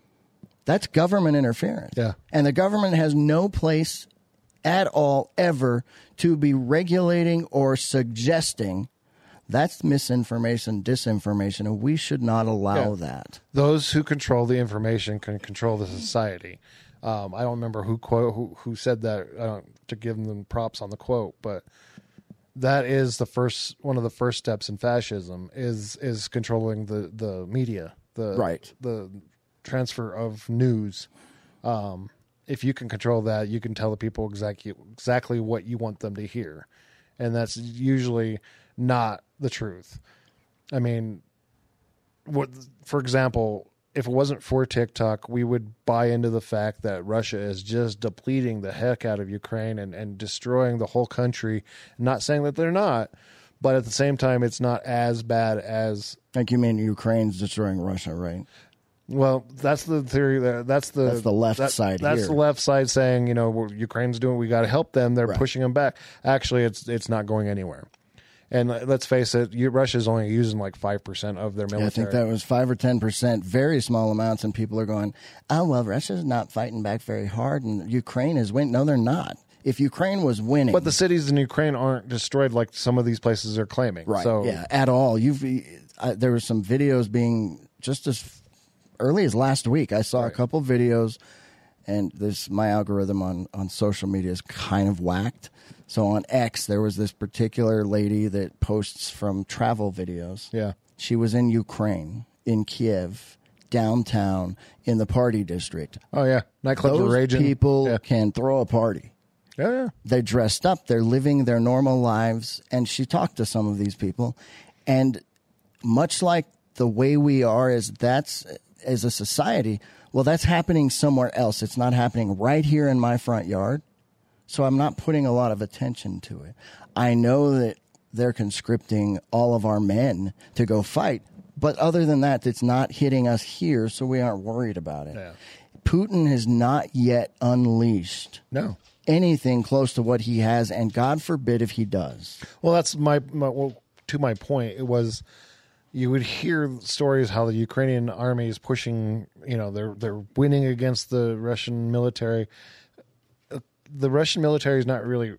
that's government interference. Yeah. And the government has no place at all ever to be regulating or suggesting. That's misinformation, disinformation, and we should not allow Yeah. that. Those who control the information can control the society. Um, I don't remember who quote who, who said that uh, to give them props on the quote, but that is the first one of the first steps in fascism is is controlling the, the media, the Right. the transfer of news. Um, if you can control that, you can tell the people exactly exactly what you want them to hear, and that's usually not the truth. I mean, what, for example, if it wasn't for TikTok, we would buy into the fact that Russia is just depleting the heck out of Ukraine and, and destroying the whole country. Not saying that they're not, but at the same time, it's not as bad as. Like you mean Ukraine's destroying Russia, right? Well, that's the theory. That that's the That's the left that- side That's here. the left side saying, you know, well, Ukraine's doing. We got to help them. They're Right. pushing them back. Actually, it's it's not going anywhere. And let's face it, you, Russia's only using like five percent of their military. Yeah, I think that was five or ten percent, very small amounts, and people are going, "Oh well, Russia's not fighting back very hard, and Ukraine is winning." No, they're not. If Ukraine was winning, But the cities in Ukraine aren't destroyed like some of these places are claiming. right? So, Yeah, at all. You've uh, there were some videos being just as early as last week. I saw a couple videos, and this my algorithm on on social media is kind of whacked. So on X, there was this particular lady that posts from travel videos. Yeah. She was in Ukraine, in Kiev, downtown, in the party district. Oh, yeah. Nightclubs are Those raging. people Yeah. can throw a party. Yeah, yeah. They're dressed up. They're living their normal lives. And she talked to some of these people. And much like the way we are as that's as a society, well, that's happening somewhere else. It's not happening right here in my front yard. So I'm not putting a lot of attention to it. I know that they're conscripting all of our men to go fight. But other than that, it's not hitting us here, so we aren't worried about it. Yeah. Putin has not yet unleashed No. anything close to what he has, and God forbid if he does. Well, that's my, my well, to my point. It was you would hear stories how the Ukrainian army is pushing. You know, they're they're winning against the Russian military. The Russian military is not really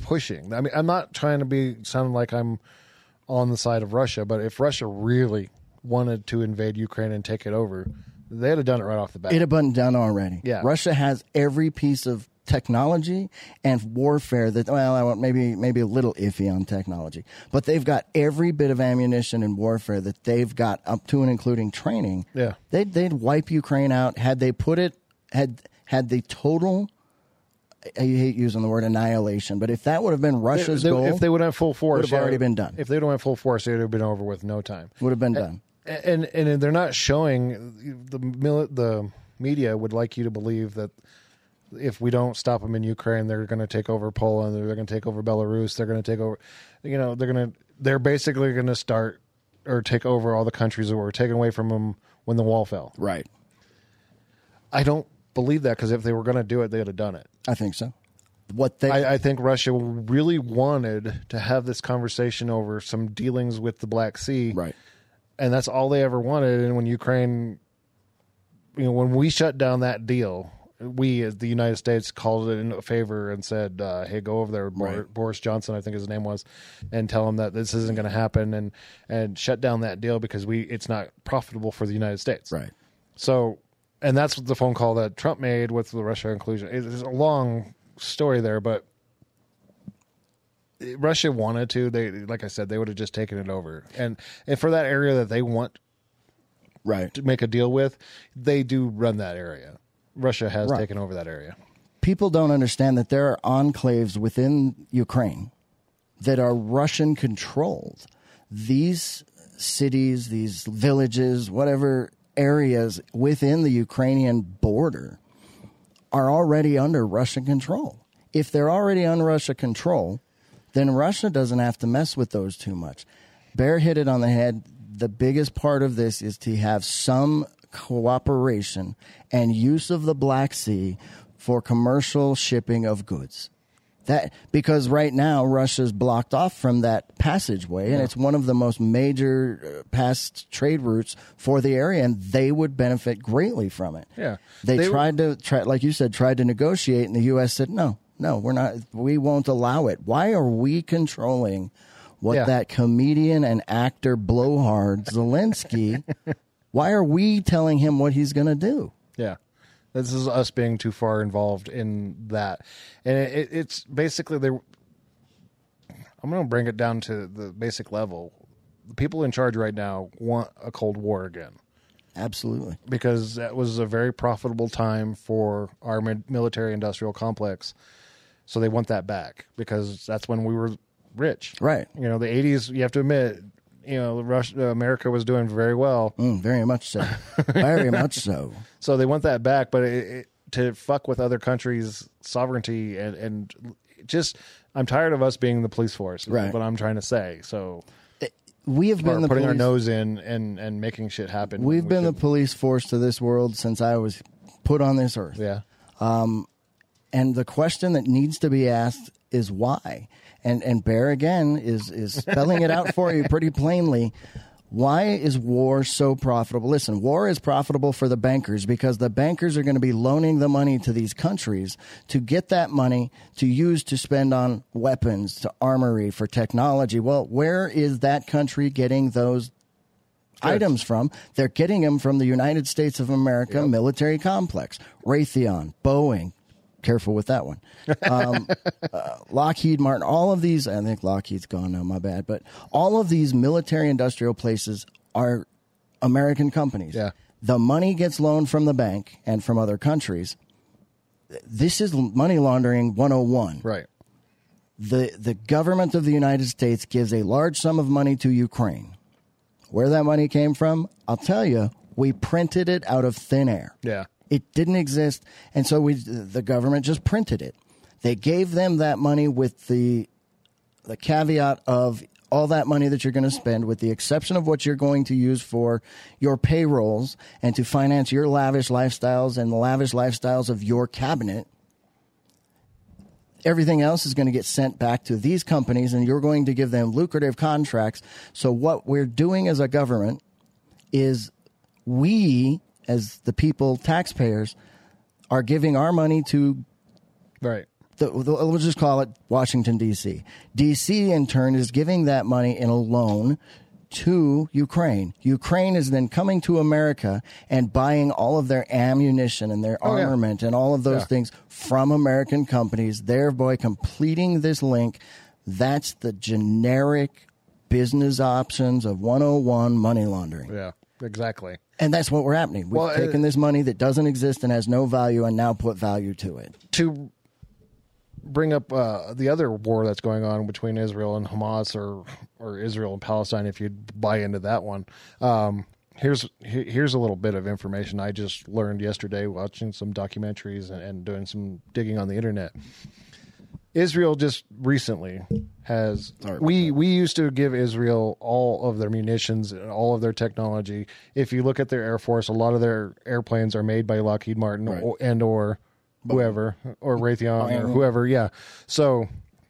pushing. I mean, I'm not trying to be sound like I'm on the side of Russia, but if Russia really wanted to invade Ukraine and take it over, they'd have done it right off the bat. It'd have been done already. Yeah. Russia has every piece of technology and warfare that, well, I want maybe maybe a little iffy on technology, but they've got every bit of ammunition and warfare that they've got up to and including training. Yeah. They'd, they'd wipe Ukraine out had they put it, had had the total, I hate using the word annihilation, but if that would have been Russia's they, they, goal, if they would have full force, would have already been done. If they would have full force, it would have been over with no time. Would have been done. And, and and they're not showing the mili- the media would like you to believe that if we don't stop them in Ukraine, they're going to take over Poland, they're going to take over Belarus, they're going to take over, you know, they're going to they're basically going to start or take over all the countries that were taken away from them when the wall fell. Right. I don't believe that, because if they were going to do it, they'd have done it. I think so. What they, I, I think Russia really wanted to have this conversation over some dealings with the Black Sea, right. And that's all they ever wanted. And when Ukraine, you know, when we shut down that deal, we, as the United States, called it in a favor and said, uh, hey, go over there, Right. Boris Johnson, I think his name was, and tell him that this isn't going to happen, and, and shut down that deal because we it's not profitable for the United States. Right. So, and that's the phone call that Trump made with the Russia inclusion. It's a long story there, but Russia wanted to. They, like I said, they would have just taken it over. And, and for that area that they want right. to make a deal with, they do run that area. Russia has Right. taken over that area. People don't understand that there are enclaves within Ukraine that are Russian controlled. These cities, these villages, whatever areas within the Ukrainian border are already under Russian control. If they're already under Russian control, then Russia doesn't have to mess with those too much. Bear hit it on the head. The biggest part of this is to have some cooperation and use of the Black Sea for commercial shipping of goods. That because right now Russia's blocked off from that passageway, and Yeah. it's one of the most major uh, past trade routes for the area, and they would benefit greatly from it. Yeah. They, They- tried to try, like you said, tried to negotiate, and the U S said no, no, we're not. We won't allow it. Why are we controlling what Yeah. that comedian and actor blowhard Zelensky? Why are we telling him what he's going to do? Yeah. This is us being too far involved in that. And it, it, it's basically, they. I'm going to bring it down to the basic level. The people in charge right now want a Cold War again, Absolutely. because that was a very profitable time for our mi- military industrial complex. So they want that back, because that's when we were rich. Right. You know, the eighties, you have to admit, you know, Russia, America was doing very well. Mm, very much so. Very much so. So they want that back, but it, it, to fuck with other countries' sovereignty and, and just, I'm tired of us being the police force. Is Right. what I'm trying to say. So We have been or the putting police, our nose in and, and making shit happen. We've when we been the shouldn't. police force to this world since I was put on this earth. Yeah. And the question that needs to be asked is why. And and Bear again is is spelling it out for you pretty plainly. Why is war so profitable? Listen, war is profitable for the bankers because the bankers are going to be loaning the money to these countries to get that money to use to spend on weapons, to armory, for technology. Well, where is that country getting those items from? They're getting them from the United States of America military complex, Raytheon, Boeing. Careful with that one. Um, uh, Lockheed Martin, all of these, I think Lockheed's gone now, my bad, but all of these military industrial places are American companies. Yeah. The money gets loaned from the bank and from other countries. This is money laundering one oh one. Right. The, the government of the United States gives a large sum of money to Ukraine. Where that money came from, I'll tell you, we printed it out of thin air. Yeah. It didn't exist, and so we the government just printed it. They gave them that money with the the caveat of all that money that you're going to spend, with the exception of what you're going to use for your payrolls and to finance your lavish lifestyles and the lavish lifestyles of your cabinet. Everything else is going to get sent back to these companies, and you're going to give them lucrative contracts. So what we're doing as a government is we, as the people, taxpayers, are giving our money to Right. the, the, we'll just call it Washington, D C. D C, in turn, is giving that money in a loan to Ukraine. Ukraine is then coming to America and buying all of their ammunition and their Oh, yeah. armament and all of those Yeah. things from American companies, thereby completing this link. That's the generic business options of one oh one money laundering. Yeah, exactly. And that's what we're happening. We've Well, taken uh, this money that doesn't exist and has no value and now put value to it. To bring up uh, the other war that's going on between Israel and Hamas, or or Israel and Palestine, if you buy into that one. Um, here's he- here's a little bit of information I just learned yesterday watching some documentaries and, and doing some digging on the internet. Israel just recently has we we used to give Israel all of their munitions and all of their technology. If you look at their Air Force, a lot of their airplanes are made by Lockheed Martin Right. or, and or whoever, or Raytheon or Boeing. whoever. Yeah. So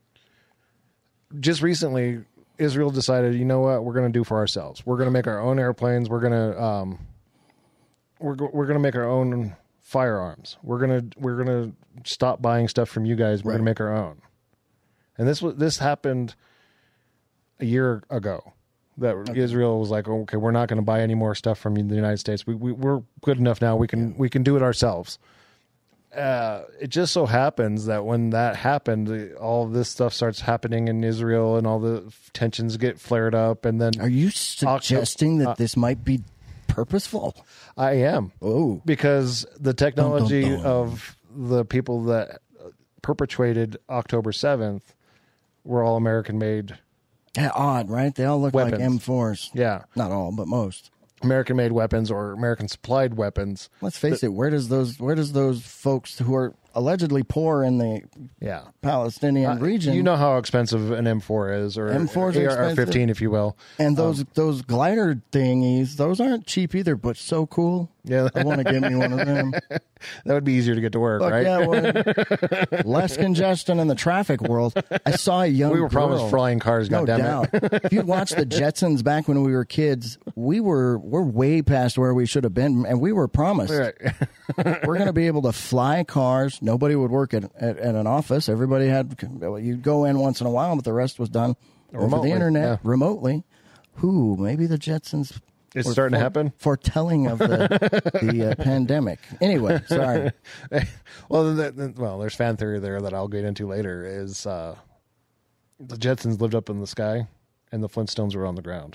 just recently, Israel decided, you know what, we're going to do for ourselves. We're going to make our own airplanes. We're going to um, we're go- we're going to make our own firearms. We're gonna we're gonna stop buying stuff from you guys. We're Right. gonna make our own. And this was this happened a year ago. That Okay. Israel was like, okay, we're not going to buy any more stuff from the United States. We, we we're good enough now. We can we can do it ourselves. Uh, it just so happens that when that happened, all of this stuff starts happening in Israel, and all the tensions get flared up. And then Are you suggesting that uh, this might be purposeful? I am. Oh. Because the technology Dun, dun, dun. of the people that perpetrated October seventh were all American made. Yeah, odd, right? They all look like Weapons. M fours. Yeah. Not all, but most. American made weapons or American supplied weapons. Let's face it, where does those where does those folks who are allegedly poor in the Yeah. Palestinian Uh, region, You know how expensive an M four is, or M fours are A R fifteen, expensive. if you will. and those those glider thingies, those aren't cheap either, but so cool. Yeah. I want to give me one of them. That would be easier to get to work, Fuck right? yeah, it would. Less congestion in the traffic world. I saw a young We were promised girl- flying cars, No goddammit. doubt. If you'd watched the Jetsons back when we were kids, we were we're way past where we should have been, and we were promised Right. we're going to be able to fly cars. Nobody would work at, at, at an office. Everybody had you'd go in once in a while, but the rest was done over Remotely, the internet yeah. remotely. Who maybe the Jetsons. It's were starting to fore- happen? Foretelling of the the uh, pandemic. Anyway, sorry. well, the, the, well, there's fan theory there that I'll get into later. Is uh, the Jetsons lived up in the sky, and the Flintstones were on the ground.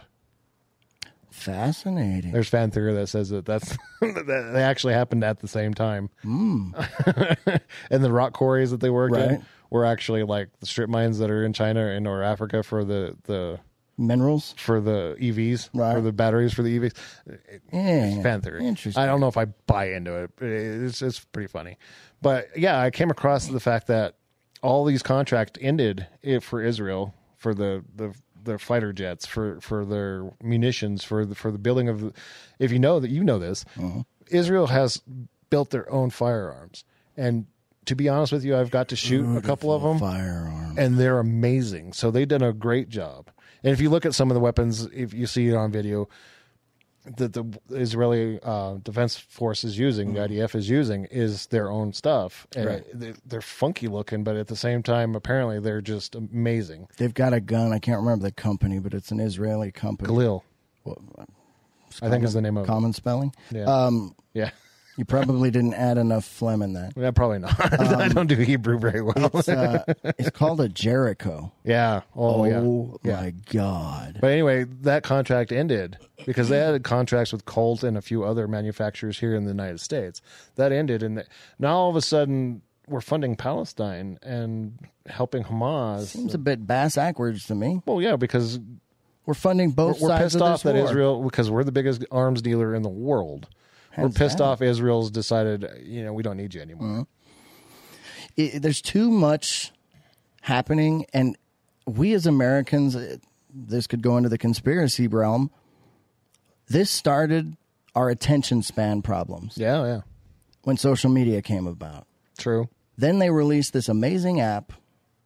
Fascinating. There's fan theory that says that that's that they actually happened at the same time. Mm. And the rock quarries that they worked Right. in were actually like the strip mines that are in China and or Africa for the the Minerals. for the E Vs, Right. for the batteries for the E Vs. Yeah. Fan theory. Interesting. I don't know if I buy into it. But it's it's pretty funny. But yeah, I came across the fact that all these contracts ended it for Israel for the the their fighter jets, for for their munitions, for the for the building of the, if you know that you know this, Uh-huh. Israel has built their own firearms. And to be honest with you, I've got to shoot a couple of them. Firearm. And they're amazing. So they've done a great job. And if you look at some of the weapons, if you see it on video, that the Israeli uh, Defense Force is using, the I D F is using, is their own stuff. And Right. they- they're funky looking, but at the same time, apparently they're just amazing. They've got a gun. I can't remember the company, but it's an Israeli company. Galil, Well, I think is the name of it. common spelling. Yeah. Um, Yeah. you probably didn't add enough phlegm in that. Yeah, probably not. I don't do Hebrew very well. It's, uh, it's called a Jericho. yeah. Oh, yeah. Oh Yeah. my God. But anyway, that contract ended because they had contracts with Colt and a few other manufacturers here in the United States. That ended, and now all of a sudden we're funding Palestine and helping Hamas. Seems a bit bass backwards to me. Well, yeah, because We're funding both we're sides pissed of off this that war. Israel, because we're the biggest arms dealer in the world. We're How's pissed that? off Israel's decided, you know, we don't need you anymore. It, there's too much happening, and we as Americans, it- this could go into the conspiracy realm. This started our attention span problems Yeah, yeah. when social media came about. True. Then they released this amazing app.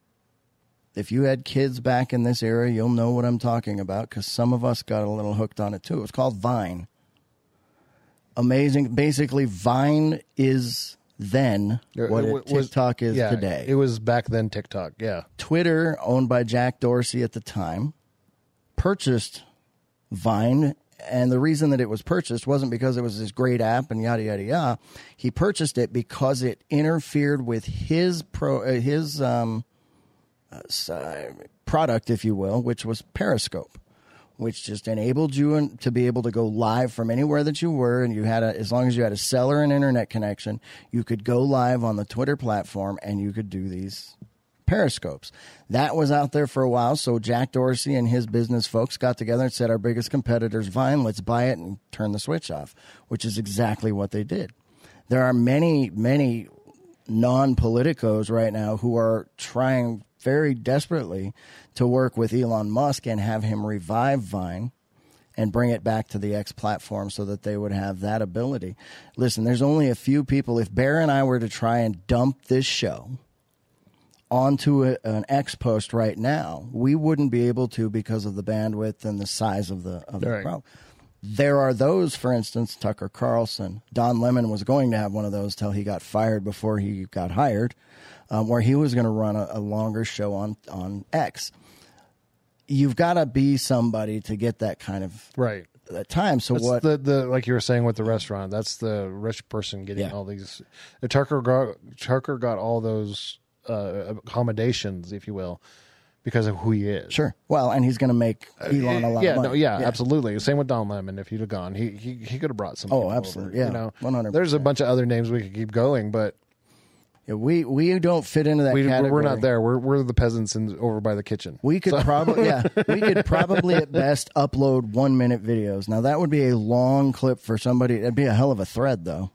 If you had kids back in this era, you'll know what I'm talking about because some of us got a little hooked on it too. It was called Vine. Amazing. Basically, Vine is then what It it, wa- was- TikTok is yeah, today. It was back then TikTok, yeah. Twitter, owned by Jack Dorsey at the time, purchased Vine. And the reason that it was purchased wasn't because it was this great app and yada, yada, yada. He purchased it because it interfered with his pro, uh, his um, uh, product, if you will, which was Periscope, which just enabled you in- to be able to go live from anywhere that you were. And you had a, as long as you had a cell or an internet connection, you could go live on the Twitter platform and you could do these Periscopes. That was out there for a while, so Jack Dorsey and his business folks got together and said, our biggest competitor's Vine, let's buy it and turn the switch off, which is exactly what they did. There are many, many non-politicos right now who are trying very desperately to work with Elon Musk and have him revive Vine and bring it back to the X platform so that they would have that ability. Listen, there's only a few people. If Bear and I were to try and dump this show onto a, an X post right now, we wouldn't be able to because of the bandwidth and the size of the of the Right. crowd. There are those, for instance, Tucker Carlson. Don Lemon was going to have one of those till he got fired before he got hired, um, where he was going to run a, a longer show on, on X. You've got to be somebody to get that kind of Right. that time. So That's what? the, the like you were saying with the restaurant, that's the rich person getting Yeah. all these. Tucker got, Tucker got all those uh, accommodations, if you will, because of who he is. Sure. Well, and he's going to make Elon a lot yeah, of money. no, yeah, absolutely. Same with Don Lemon. If he'd have gone, he he, he could have brought some. Oh, people absolutely. over, Yeah, you know, one hundred percent. There's a bunch of other names we could keep going, but Yeah, we we don't fit into that we, category. we're not there. We're we're the peasants in, over by the kitchen. We could probably, yeah, we could probably at best upload one minute videos. Now that would be a long clip for somebody. It'd be a hell of a thread, though.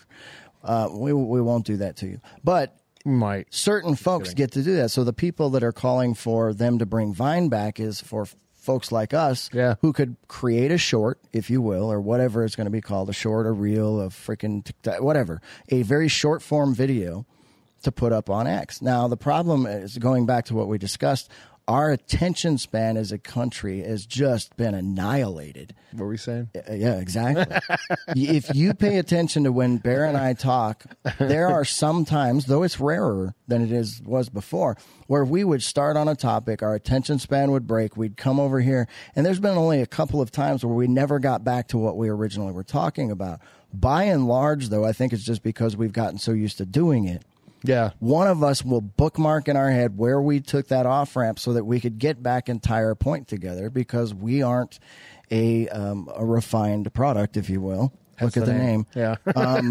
Uh, we we won't do that to you, but Might. certain folks get to do that. So the people that are calling for them to bring Vine back is for f- folks like us, Yeah. who could create a short, if you will, or whatever it's going to be called, a short, a reel, a freaking TikTok, whatever, a very short form video to put up on X. Now, the problem is, going back to what we discussed, our attention span as a country has just been annihilated. What were we saying? Uh, Yeah, exactly. If you pay attention to when Bear and I talk, there are some times, though it's rarer than it is was before, where we would start on a topic, our attention span would break, we'd come over here, and there's been only a couple of times where we never got back to what we originally were talking about. By and large, though, I think it's just because we've gotten so used to doing it. Yeah. One of us will bookmark in our head where we took that off ramp so that we could get back and tie our point together, because we aren't a um, a refined product, if you will. Hence Look at the the name. name. Yeah. um,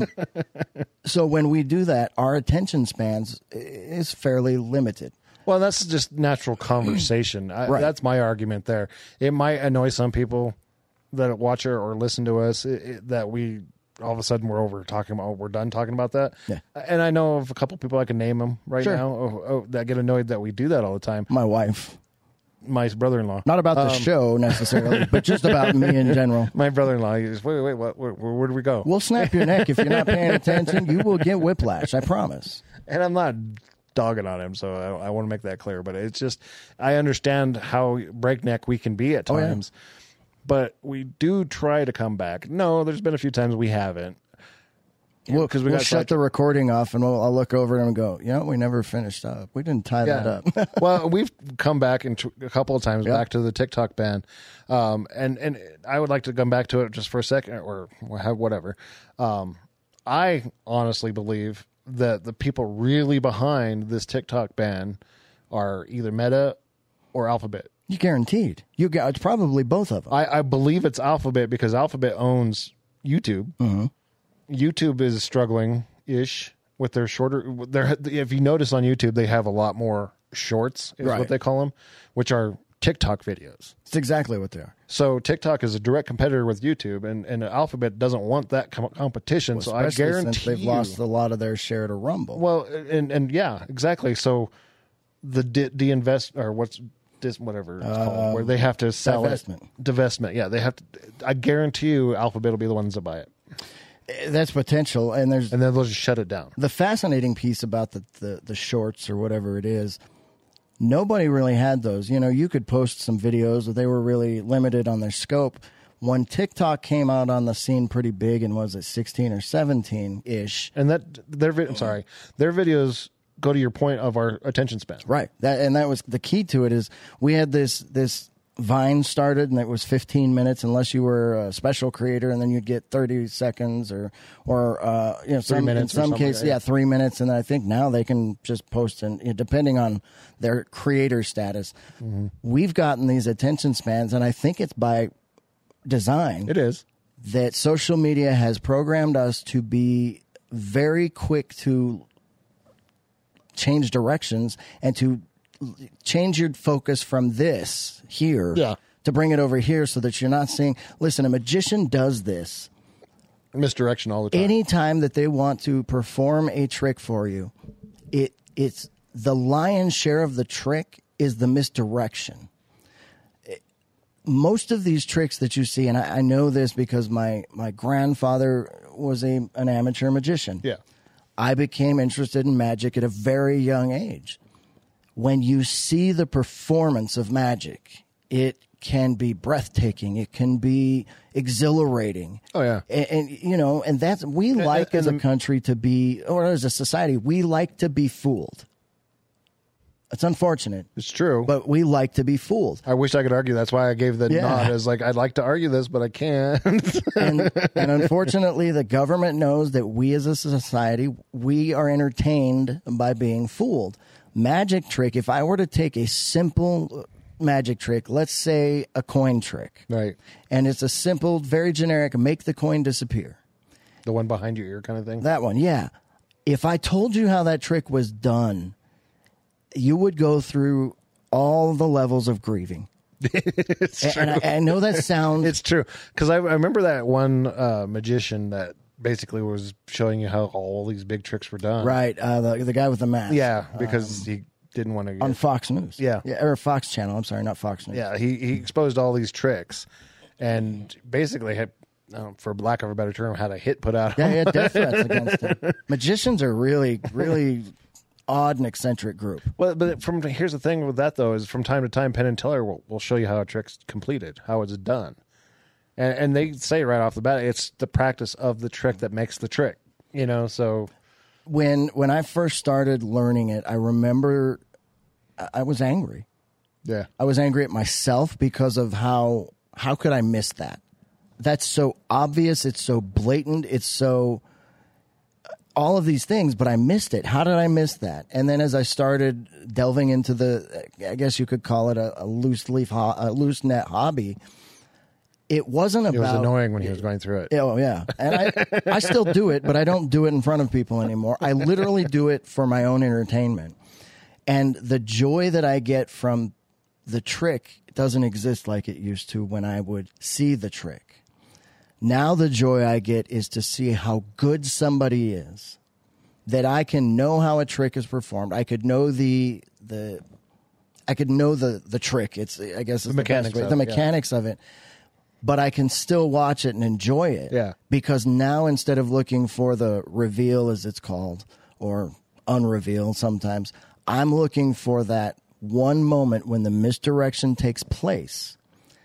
so when we do that, our attention spans is fairly limited. Well, that's just natural conversation. I, Right. That's my argument there. It might annoy some people that watch it or listen to us it, it, that we all of a sudden we're over talking about we're done talking about that. Yeah. And I know of a couple people I can name them right Sure. now oh, oh, that get annoyed that we do that all the time. My wife. My brother-in-law. Not about the Um, show necessarily, but just about me in general. My brother-in-law. He goes, wait, wait, what? Where, where, where do we go? We'll snap your neck if you're not paying attention. You will get whiplash, I promise. And I'm not dogging on him, so I, I want to make that clear. But it's just, I understand how breakneck we can be at Oh, yeah. times, but we do try to come back. No, there's been a few times we haven't. We'll, 'cause we we'll got shut like- the recording off, and we'll, I'll look over and go, you know, we never finished up. We didn't tie that up. Well, we've come back in tr- a couple of times Yeah. back to the TikTok ban, um, and and I would like to come back to it just for a second, or whatever. Um, I honestly believe that the people really behind this TikTok ban are either Meta or Alphabet. You guaranteed. You got it's probably both of them. I, I believe it's Alphabet because Alphabet owns YouTube. Mm-hmm. YouTube is struggling ish with their shorter. Their if you notice on YouTube, they have a lot more shorts, is Right. what they call them, which are TikTok videos. It's exactly what they are. So TikTok is a direct competitor with YouTube, and, and Alphabet doesn't want that com- competition. so I Especially guarantee since they've you, lost a lot of their share to Rumble. well, and and yeah, exactly. So the de- de-invest or what's this whatever it's called, where they have to sell divestment. it, divestment. Yeah, they have to. I guarantee you, Alphabet will be the ones that buy it, That's potential, and there's and then they'll just shut it down. the fascinating piece about the, the, the shorts or whatever it is. Nobody really had those. You know, you could post some videos, but they were really limited on their scope. When TikTok came out on the scene pretty big, and was it sixteen or seventeen ish? And that their vi- I'm sorry, their videos go to your point of our attention span. Right. That and that was the key to it. Is we had this this Vine started, and it was fifteen minutes unless you were a special creator, and then you'd get thirty seconds or or uh, you know some, minutes in some or something cases like that, yeah. yeah. three minutes, and I think now they can just post and you know, depending on their creator status. Mm-hmm. We've gotten these attention spans, and I think it's by design. It is that social media has programmed us to be very quick to change directions and to change your focus from this here Yeah. to bring it over here so that you're not seeing. Listen, a magician does this misdirection all the time. anytime that they want to perform a trick for you. It it's the lion's share of the trick is the misdirection. It- most of these tricks that you see, and I, I know this because my my grandfather was a an amateur magician. Yeah. I became interested in magic at a very young age. When you see the performance of magic, it can be breathtaking. It can be exhilarating. Oh, yeah. And, and you know, and that's, we like and as a the- country to be, or as a society, we like to be fooled. It's unfortunate, It's true. but we like to be fooled. I wish I could argue. That's why I gave the Yeah. nod as like, I'd like to argue this, but I can't. and, and unfortunately, the government knows that we as a society, we are entertained by being fooled. Magic trick, if I were to take a simple magic trick, let's say a coin trick, Right. and it's a simple, very generic, make the coin disappear. The one behind your ear kind of thing. That one, yeah. If I told you how that trick was done, you would go through all the levels of grieving. It's And, true. and I, I know that sounds... It's true. Because I, I remember that one uh, magician that basically was showing you how all these big tricks were done. right, uh, the, the guy with the mask. Yeah, because he didn't want to. On Fox News. Yeah. yeah. Or Fox Channel, I'm sorry, not Fox News. Yeah, he, he exposed all these tricks and basically had, uh, for lack of a better term, had a hit put out. Yeah, yeah, death threats against him. Magicians are really, really odd and eccentric group. Well, but from here's the thing with that though is from time to time, Penn and Teller will, will show you how a trick's completed, how it's done, and and they say right off the bat, it's the practice of the trick that makes the trick. You know, so When when I first started learning it, I remember I- I was angry. yeah, I was angry at myself because of how how could I miss that? That's so obvious. It's so blatant. It's so all of these things, but I missed it. How did I miss that? And then as I started delving into the, I guess you could call it a, a loose leaf, ho- a loose net hobby. It wasn't about. it was annoying when he was going through it. Oh yeah, and I I still do it, but I don't do it in front of people anymore. I literally do it for my own entertainment, and the joy that I get from the trick doesn't exist like it used to when I would see the trick. Now the joy I get is to see how good somebody is, that I can know how a trick is performed. I could know the the, I could know the the trick. It's I guess it's the, mechanics best way, of the it, yeah. mechanics of it. But I can still watch it and enjoy it. Yeah. Because now instead of looking for the reveal, as it's called, or unreveal sometimes, I'm looking for that one moment when the misdirection takes place.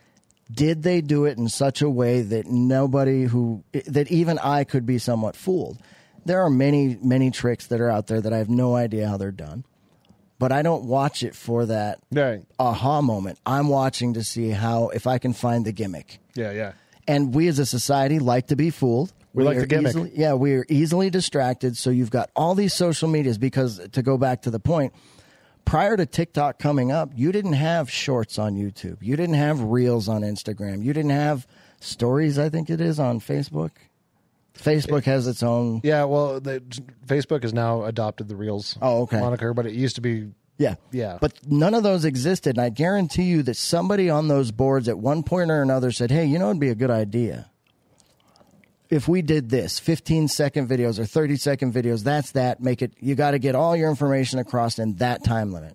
Did they do it in such a way that nobody who, that even I could be somewhat fooled? There are many, many tricks that are out there that I have no idea how they're done. But I don't watch it for that Right. aha moment. I'm watching to see how, if I can find the gimmick. Yeah, yeah. And we as a society like to be fooled. We like are the gimmick. Easily, yeah, we are easily distracted. So you've got all these social medias because, to go back to the point, prior to TikTok coming up, you didn't have shorts on YouTube. You didn't have reels on Instagram. You didn't have stories, I think it is, on Facebook. Facebook has its own. Yeah, well, the, Facebook has now adopted the Reels Oh, okay. moniker, but it used to be Yeah. Yeah. But none of those existed. And I guarantee you that somebody on those boards at one point or another said, hey, you know, it'd be a good idea if we did this fifteen second videos or thirty second videos. That's that. Make it, you got to get all your information across in that time limit.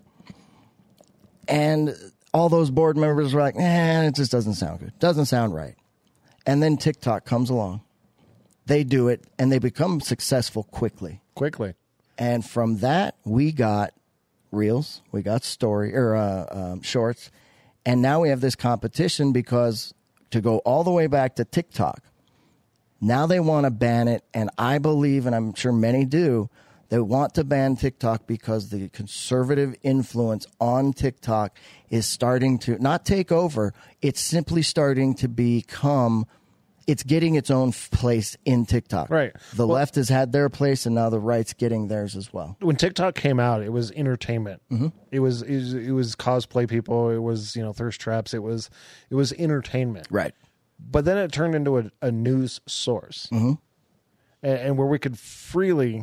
And all those board members were like, eh, it just doesn't sound good. Doesn't sound right. And then TikTok comes along. They do it and they become successful quickly. quickly. And from that, we got reels, we got story or uh, um, shorts, and now we have this competition because to go all the way back to TikTok. Now they want to ban it, and I believe, and I'm sure many do, they want to ban TikTok because the conservative influence on TikTok is starting to not take over. It's simply starting to become, it's getting its own place in TikTok. Right. The Well, left has had their place, and now the right's getting theirs as well. when TikTok came out, it was entertainment. Mm-hmm. It was, it was it was cosplay people. It was, you know, thirst traps. It was it was entertainment. Right. But then it turned into a, a news source, mm-hmm. and, and where we could freely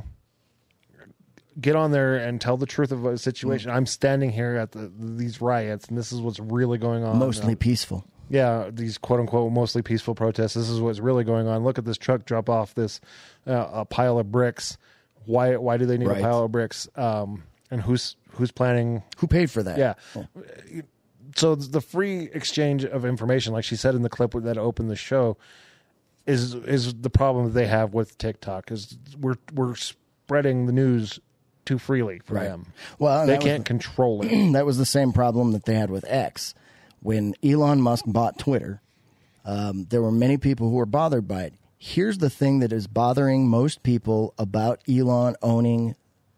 get on there and tell the truth of a situation. Mm-hmm. I'm standing here at the, these riots, and this is what's really going on. Mostly uh, peaceful. Yeah, these quote unquote mostly peaceful protests. This is what's really going on. Look at this truck drop off this uh, a pile of bricks. Why why do they need Right. a pile of bricks? Um, and who's who's planning? Who paid for that? Yeah. yeah. So the free exchange of information, like she said in the clip that opened the show, is is the problem that they have with TikTok. Is we're we're spreading the news too freely for Right. them. Well, they that was can't the- control it. That was the same problem that they had with X. When Elon Musk bought Twitter, um, there were many people who were bothered by it. Here's the thing that is bothering most people about Elon owning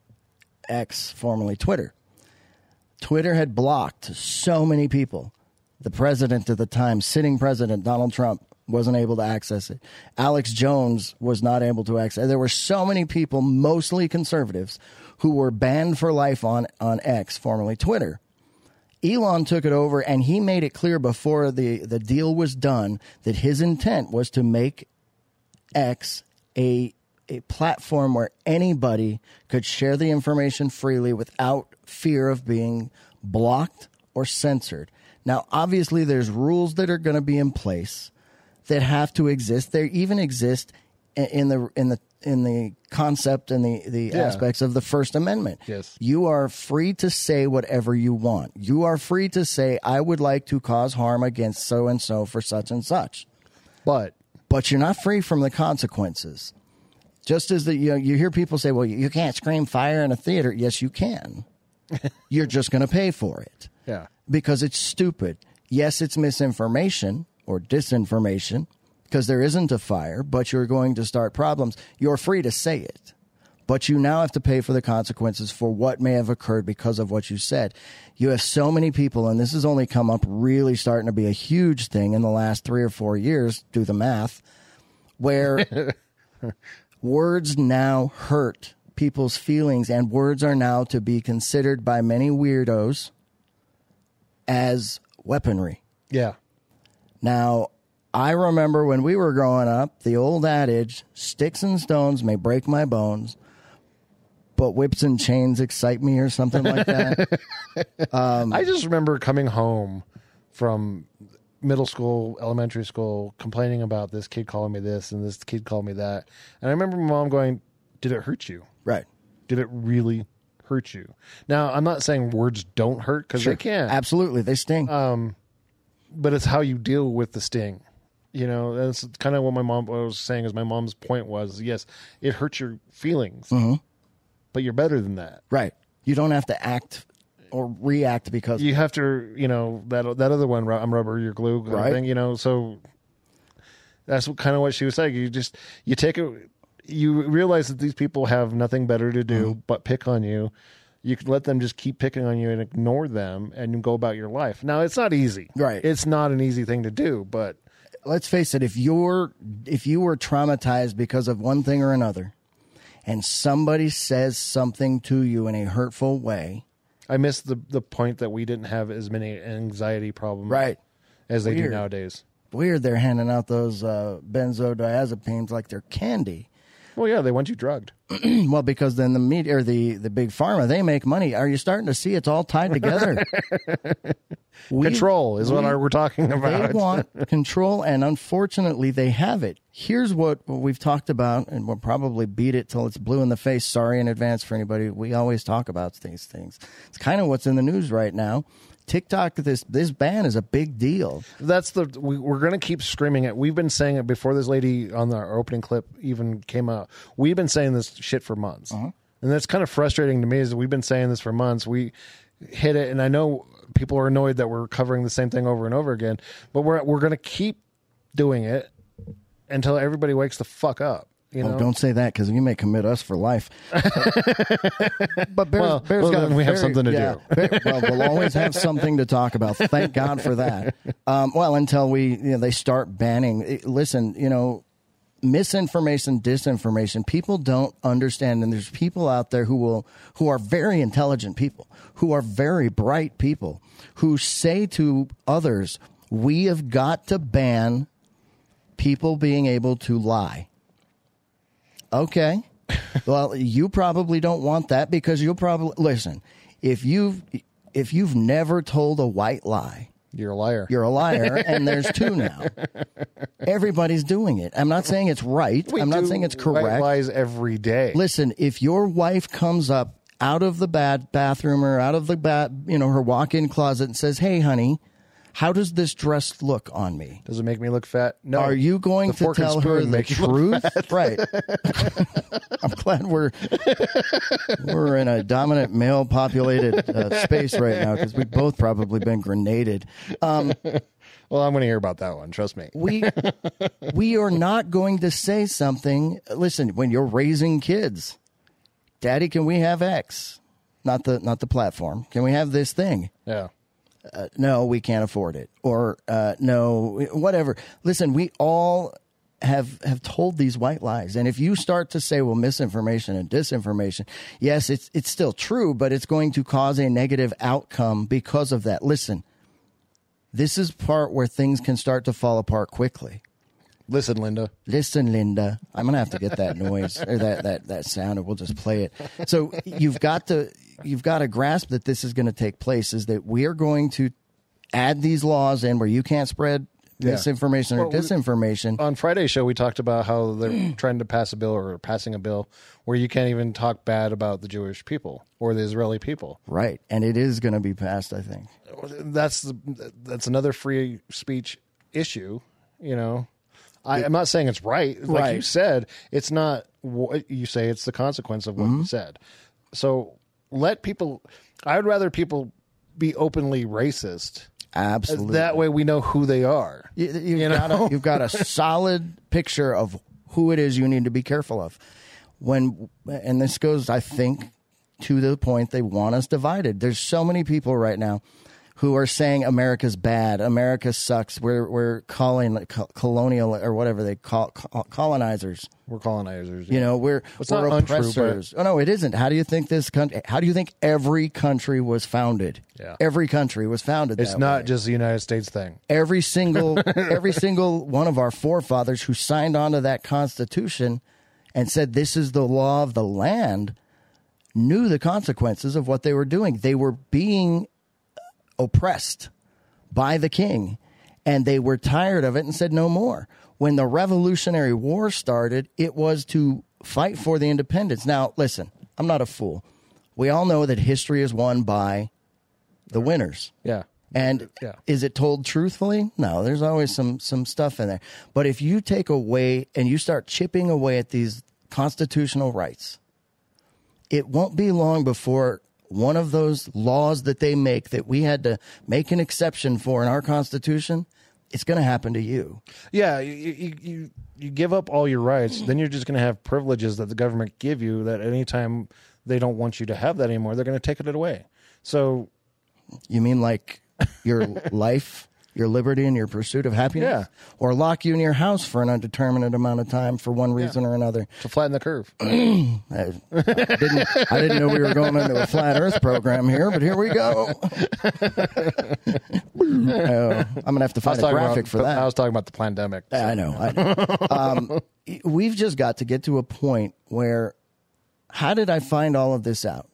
X, formerly Twitter. Twitter had blocked so many people. The president at the time, sitting president, Donald Trump, wasn't able to access it. Alex Jones was not able to access it. There were so many people, mostly conservatives, who were banned for life on, on X, formerly Twitter. Elon took it over, and he made it clear before the, the deal was done that his intent was to make X a, a platform where anybody could share the information freely without fear of being blocked or censored. Now, obviously, there's rules that are going to be in place that have to exist. They even exist in the in the in the concept and the, the Yeah. aspects of the First Amendment. Yes. You are free to say whatever you want. You are free to say, I would like to cause harm against so and so for such and such. But But you're not free from the consequences. Just as the, you know, you hear people say, well, you can't scream fire in a theater. Yes, you can. You're just going to pay for it. yeah, Because it's stupid. Yes, it's misinformation or disinformation because there isn't a fire, but you're going to start problems. You're free to say it, but you now have to pay for the consequences for what may have occurred because of what you said. You have so many people, and this has only come up really starting to be a huge thing in the last three or four years, do the math, where words now hurt people's feelings, and words are now to be considered by many weirdos as weaponry. yeah. Now, I remember when we were growing up, the old adage, sticks and stones may break my bones, but whips and chains excite me, or something like that. um, I just remember coming home from middle school, elementary school, complaining about this kid calling me this and this kid called me that. And I remember my mom going, did it hurt you? right. Did it really hurt you? Now, I'm not saying words don't hurt, because they can. Absolutely. They sting. But it's how you deal with the sting. You know, that's kind of what my mom what I was saying. Is my mom's point was, yes, it hurts your feelings, Mm-hmm. but you're better than that. right. You don't have to act or react because You have to, you know, that that other one, I'm rubber, you're glue, kind of Right. thing. You know, so that's what, kind of what she was saying. You just you take it, you realize that these people have nothing better to do Mm-hmm. but pick on you. You can let them just keep picking on you and ignore them, and you go about your life. Now, it's not easy. Right. It's not an easy thing to do, but let's face it, if you're if you were traumatized because of one thing or another, and somebody says something to you in a hurtful way, I miss the the point that we didn't have as many anxiety problems right? as they Weird. do nowadays. Weird, they're handing out those uh, benzodiazepines like they're candy. Well, yeah, they want you drugged. Well, because then the media or the, the big pharma, they make money. Are you starting to see it's all tied together? We- Control is what we- our- we're talking They about. want control, and unfortunately, they have it. Here's what, what we've talked about, and we'll probably beat it till it's blue in the face. Sorry in advance for anybody. We always talk about these things. It's kind of what's in the news right now. TikTok, this this ban is a big deal. That's the we, we're going to keep screaming it. We've been saying it before this lady on the, our opening clip even came out. We've been saying this shit for months, Uh-huh. and that's kind of frustrating to me. Is that we've been saying this for months. We hit it, and I know people are annoyed that we're covering the same thing over and over again. But we're we're going to keep doing it until everybody wakes the fuck up. You know? Oh, don't say that because you may commit us for life. But Bear's, Well, Bear's well, got then a we have very- something to yeah, Bear- well, we'll always have something to talk about. Thank God for that. Um, well, until we you know, they start banning. Listen, you know, misinformation, disinformation. People don't understand, and there's people out there who will who are very intelligent people, who are very bright people, who say to others, "We have got to ban people being able to lie." Okay. Well, you probably don't want that because you'll probably listen. If you've if you've never told a white lie, You're a liar. you're a liar, and there's two now. Everybody's doing it. I'm not saying it's right. We I'm not do saying it's white correct. lies every day. Listen, if your wife comes up out of the bad bathroom or out of the bad, you know, her walk-in closet and says, "Hey, honey, how does this dress look on me?" Does it make me look fat? No. Are you going The to fork and tell her spoon the make you look truth? Right. I'm glad we're we're in a dominant male populated uh, space right now because we've both probably been grenaded. Um, Well, I'm going to hear about that one. Trust me. we we are not going to say something. Listen, when you're raising kids, Daddy, can we have X? Not the not the platform. Can we have this thing? Yeah. Uh, no, we can't afford it. Or uh, no, whatever. Listen, we all have have told these white lies, and if you start to say, well, misinformation and disinformation, yes, it's it's still true, but it's going to cause a negative outcome because of that. Listen, this is part where things can start to fall apart quickly. Listen, Linda. Listen, Linda, I'm gonna have to get that noise or that that that sound, and we'll just play it. So you've got to you've got to grasp that this is going to take place. Is that we are going to add these laws in where you can't spread Yeah. misinformation or Well, we- disinformation. On Friday's show, we talked about how they're trying to pass a bill or passing a bill where you can't even talk bad about the Jewish people or the Israeli people. Right, and it is going to be passed, I think. That's the, that's another free speech issue. You know, I, I'm not saying it's right. Like Right. you said, it's not what you say. It's the consequence of what Mm-hmm. you said. So let people. I would rather people be openly racist. Absolutely. That way, we know who they are. You, you've, You got know? a, you've got a solid picture of who it is you need to be careful of. When and this goes, I think, to the point they want us divided. There's so many people right now who are saying America's bad, America sucks. We're we're calling colonial or whatever they call colonizers. We're colonizers. You know, we're It's we're not untrue, oppressors. Oh no, it isn't. How do you think this country? How do you think every country was founded? Yeah. Every country was founded. It's that not way. just the United States thing. every single every single one of our forefathers who signed onto that Constitution and said this is the law of the land knew the consequences of what they were doing. They were being oppressed by the king, and they were tired of it and said no more. When the Revolutionary War started, it was to fight for the independence. Now, listen, I'm not a fool. We all know that history is won by the winners. Yeah. And Yeah. is it told truthfully? No, there's always some some stuff in there. But if you take away and you start chipping away at these constitutional rights, it won't be long before one of those laws that they make that we had to make an exception for in our Constitution, it's going to happen to you. Yeah, you, you you you give up all your rights, then you're just going to have privileges that the government give you that anytime they don't want you to have that anymore, they're going to take it away. So, You mean like your life, your liberty, and your pursuit of happiness? Yeah. Or lock you in your house for an undetermined amount of time for one reason or another? to flatten the curve. I, I didn't. I didn't know we were going into a flat Earth program here, but here we go. Uh, I'm gonna have to I was find a talking graphic about, for that. I was talking about the pandemic. I know. I know. Um, we've just got to get to a point where, how did I find all of this out?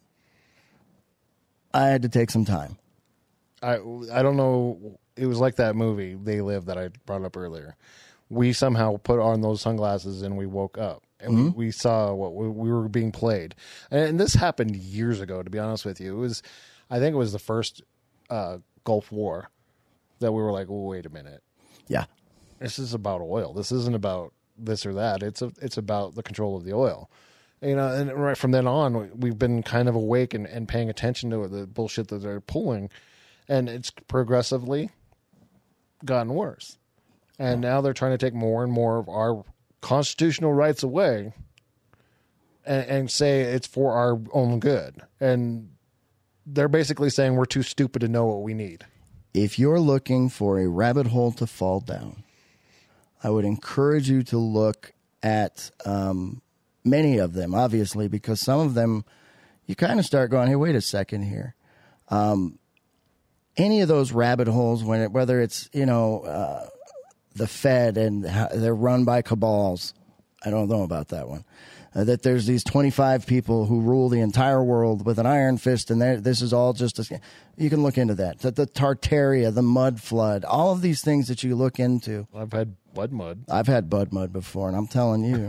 I had to take some time. I I don't know. It was like that movie They Live that I brought up earlier. We somehow put on those sunglasses and we woke up and Mm-hmm. we, we saw what we, we were being played. And this happened years ago. To be honest with you, it was I think it was the first uh, Gulf War that we were like, well, wait a minute. Yeah. This is about oil. This isn't about this or that. It's a, it's about the control of the oil. You know, and right from then on, we've been kind of awake and, and paying attention to the bullshit that they're pulling, and it's progressively gotten worse. And now they're trying to take more and more of our constitutional rights away and, and say it's for our own good. And they're basically saying we're too stupid to know what we need. If you're looking for a rabbit hole to fall down, I would encourage you to look at um, many of them, obviously, because some of them you kind of start going, hey, wait a second here. Um, any of those rabbit holes, when it, whether it's, you know, uh, the Fed and how they're run by cabals, I don't know about that one. Uh, that there's these twenty-five people who rule the entire world with an iron fist, and this is all just a, you can look into that. That the Tartaria, the mud flood, all of these things that you look into. I've had Bud Mud. I've had Bud Mud before, and I'm telling you.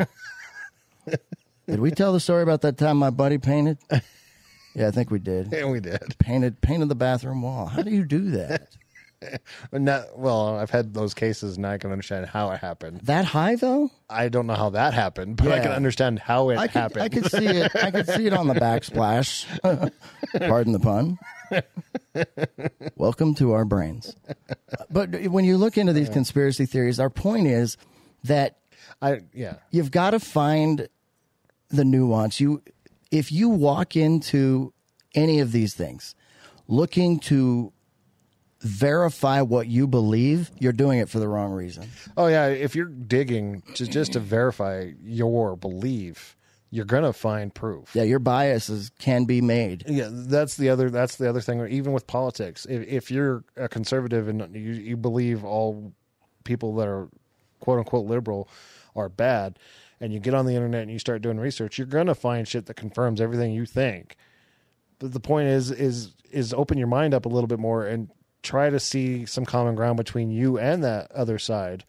Did we tell the story about that time my buddy painted? Yeah, I think we did. Yeah, we did. Painted painted the bathroom wall. How do you do that? Not, well, I've had those cases, and I can understand how it happened. That high, though? I don't know how that happened, but Yeah. I can understand how it I could, happened. I could see it. I could see it on the backsplash. Pardon the pun. Welcome to our brains. But when you look into these conspiracy theories, our point is that I yeah. you've got to find the nuance. You, if you walk into any of these things looking to verify what you believe, you're doing it for the wrong reason. Oh yeah, if you're digging to, just to verify your belief, you're gonna find proof. Yeah, your biases can be made. Yeah, that's the other. That's the other thing. Even with politics, if, if you're a conservative and you, you believe all people that are quote unquote liberal are bad, and you get on the internet and you start doing research, you're gonna find shit that confirms everything you think. But the point is, is is open your mind up a little bit more and try to see some common ground between you and that other side.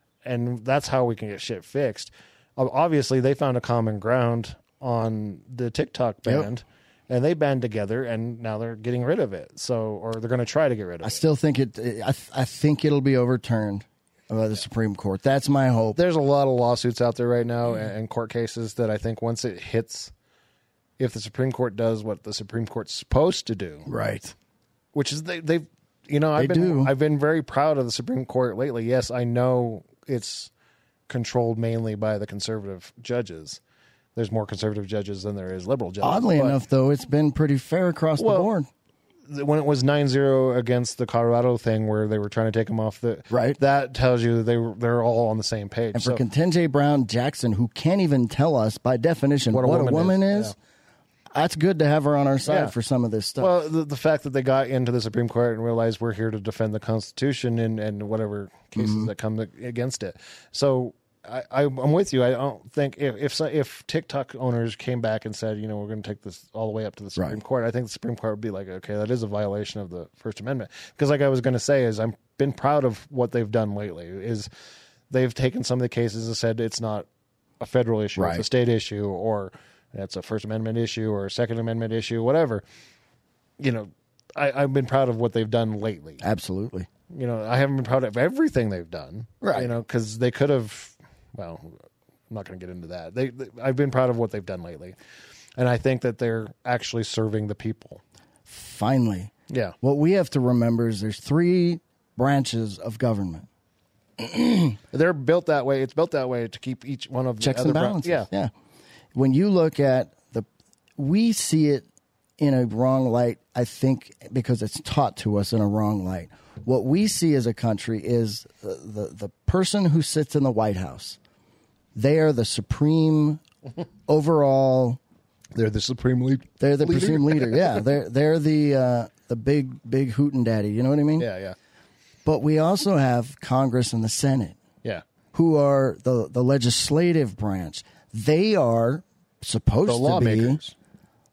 And that's how we can get shit fixed. Obviously, they found a common ground on the TikTok band, yep. and they band together, and now they're getting rid of it. So, or they're going to try to get rid of I it. I still think it, I, I think it'll be overturned by the Supreme Court. That's my hope. There's a lot of lawsuits out there right now mm-hmm. and court cases that I think once it hits, if the Supreme Court does what the Supreme Court's supposed to do. Right. Which is they, they've, You know, I've they been do. I've been very proud of the Supreme Court lately. Yes, I know it's controlled mainly by the conservative judges. There's more conservative judges than there is liberal judges. Oddly but, enough, though, it's been pretty fair across well, the board. When it was nine zero against the Colorado thing where they were trying to take them off the right, that tells you they were they're all on the same page. And for so, Ketanji Brown Jackson, who can't even tell us by definition what a what woman, a woman is. is yeah. That's good to have her on our side yeah. for some of this stuff. Well, the, the fact that they got into the Supreme Court and realized we're here to defend the Constitution and, and whatever cases mm-hmm. that come against it. So I, I, I'm with you. I don't think if if, if TikTok owners came back and said, you know, we're going to take this all the way up to the Supreme right. Court, I think the Supreme Court would be like, okay, that is a violation of the First Amendment. Because like I was going to say is I've been proud of what they've done lately is they've taken some of the cases and said it's not a federal issue, right. it's a state issue, or that's a First Amendment issue or a Second Amendment issue, whatever. You know, I, I've been proud of what they've done lately. Absolutely. You know, I haven't been proud of everything they've done. Right. You know, because they could have, well, I'm not going to get into that. They, they, I've been proud of what they've done lately. And I think that they're actually serving the people. Finally. Yeah. What we have to remember is there's three branches of government. They're built that way. It's built that way to keep each one of the checks other and balances. Bran- yeah. Yeah. When you look at the, we see it in a wrong light, I think, because it's taught to us in a wrong light. What we see as a country is the, the, the person who sits in the White House. They are the supreme overall. They're the supreme leader. They're the leader. supreme leader. Yeah. They're, they're the, uh, the big, big hootin' daddy. You know what I mean? Yeah, yeah. But we also have Congress and the Senate. Yeah. Who are the, the legislative branch. They are supposed the to lawmakers. be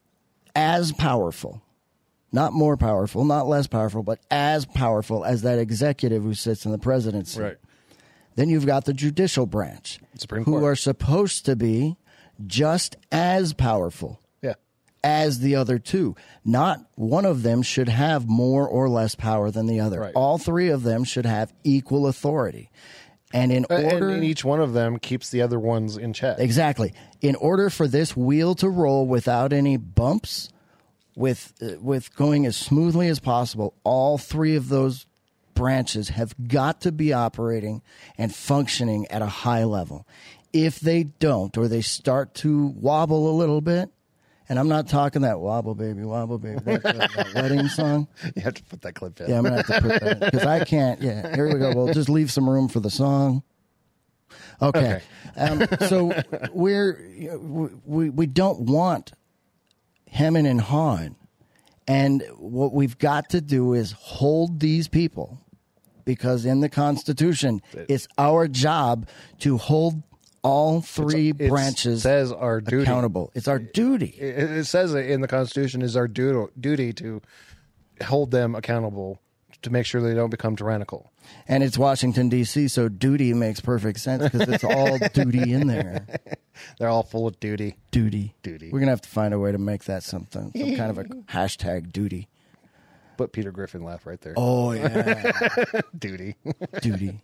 as powerful, not more powerful, not less powerful, but as powerful as that executive who sits in the presidency. Right. Then you've got the judicial branch, Supreme who Court. are supposed to be just as powerful yeah. as the other two. Not one of them should have more or less power than the other. Right. All three of them should have equal authority. And in order, and each one of them keeps the other ones in check. Exactly. In order for this wheel to roll without any bumps, with uh, with going as smoothly as possible, all three of those branches have got to be operating and functioning at a high level. If they don't, or they start to wobble a little bit, and I'm not talking that wobble baby, wobble baby, that, that, that wedding song. You have to put that clip in. Yeah, I'm going to have to put that in because I can't. Yeah, here we go. We'll just leave some room for the song. Okay. okay. Um, so we're, we, we don't want hemming and hawing. And what we've got to do is hold these people, because in the Constitution, it's our job to hold all three it's, branches it says our duty. accountable. It's our duty. It, it says in the Constitution is our duty, duty to hold them accountable to make sure they don't become tyrannical. And it's Washington, D C, so duty makes perfect sense because it's all duty in there. They're all full of duty. Duty. Duty. We're going to have to find a way to make that something, some kind of a hashtag duty. But Peter Griffin laugh right there. Oh, yeah. Duty. Duty.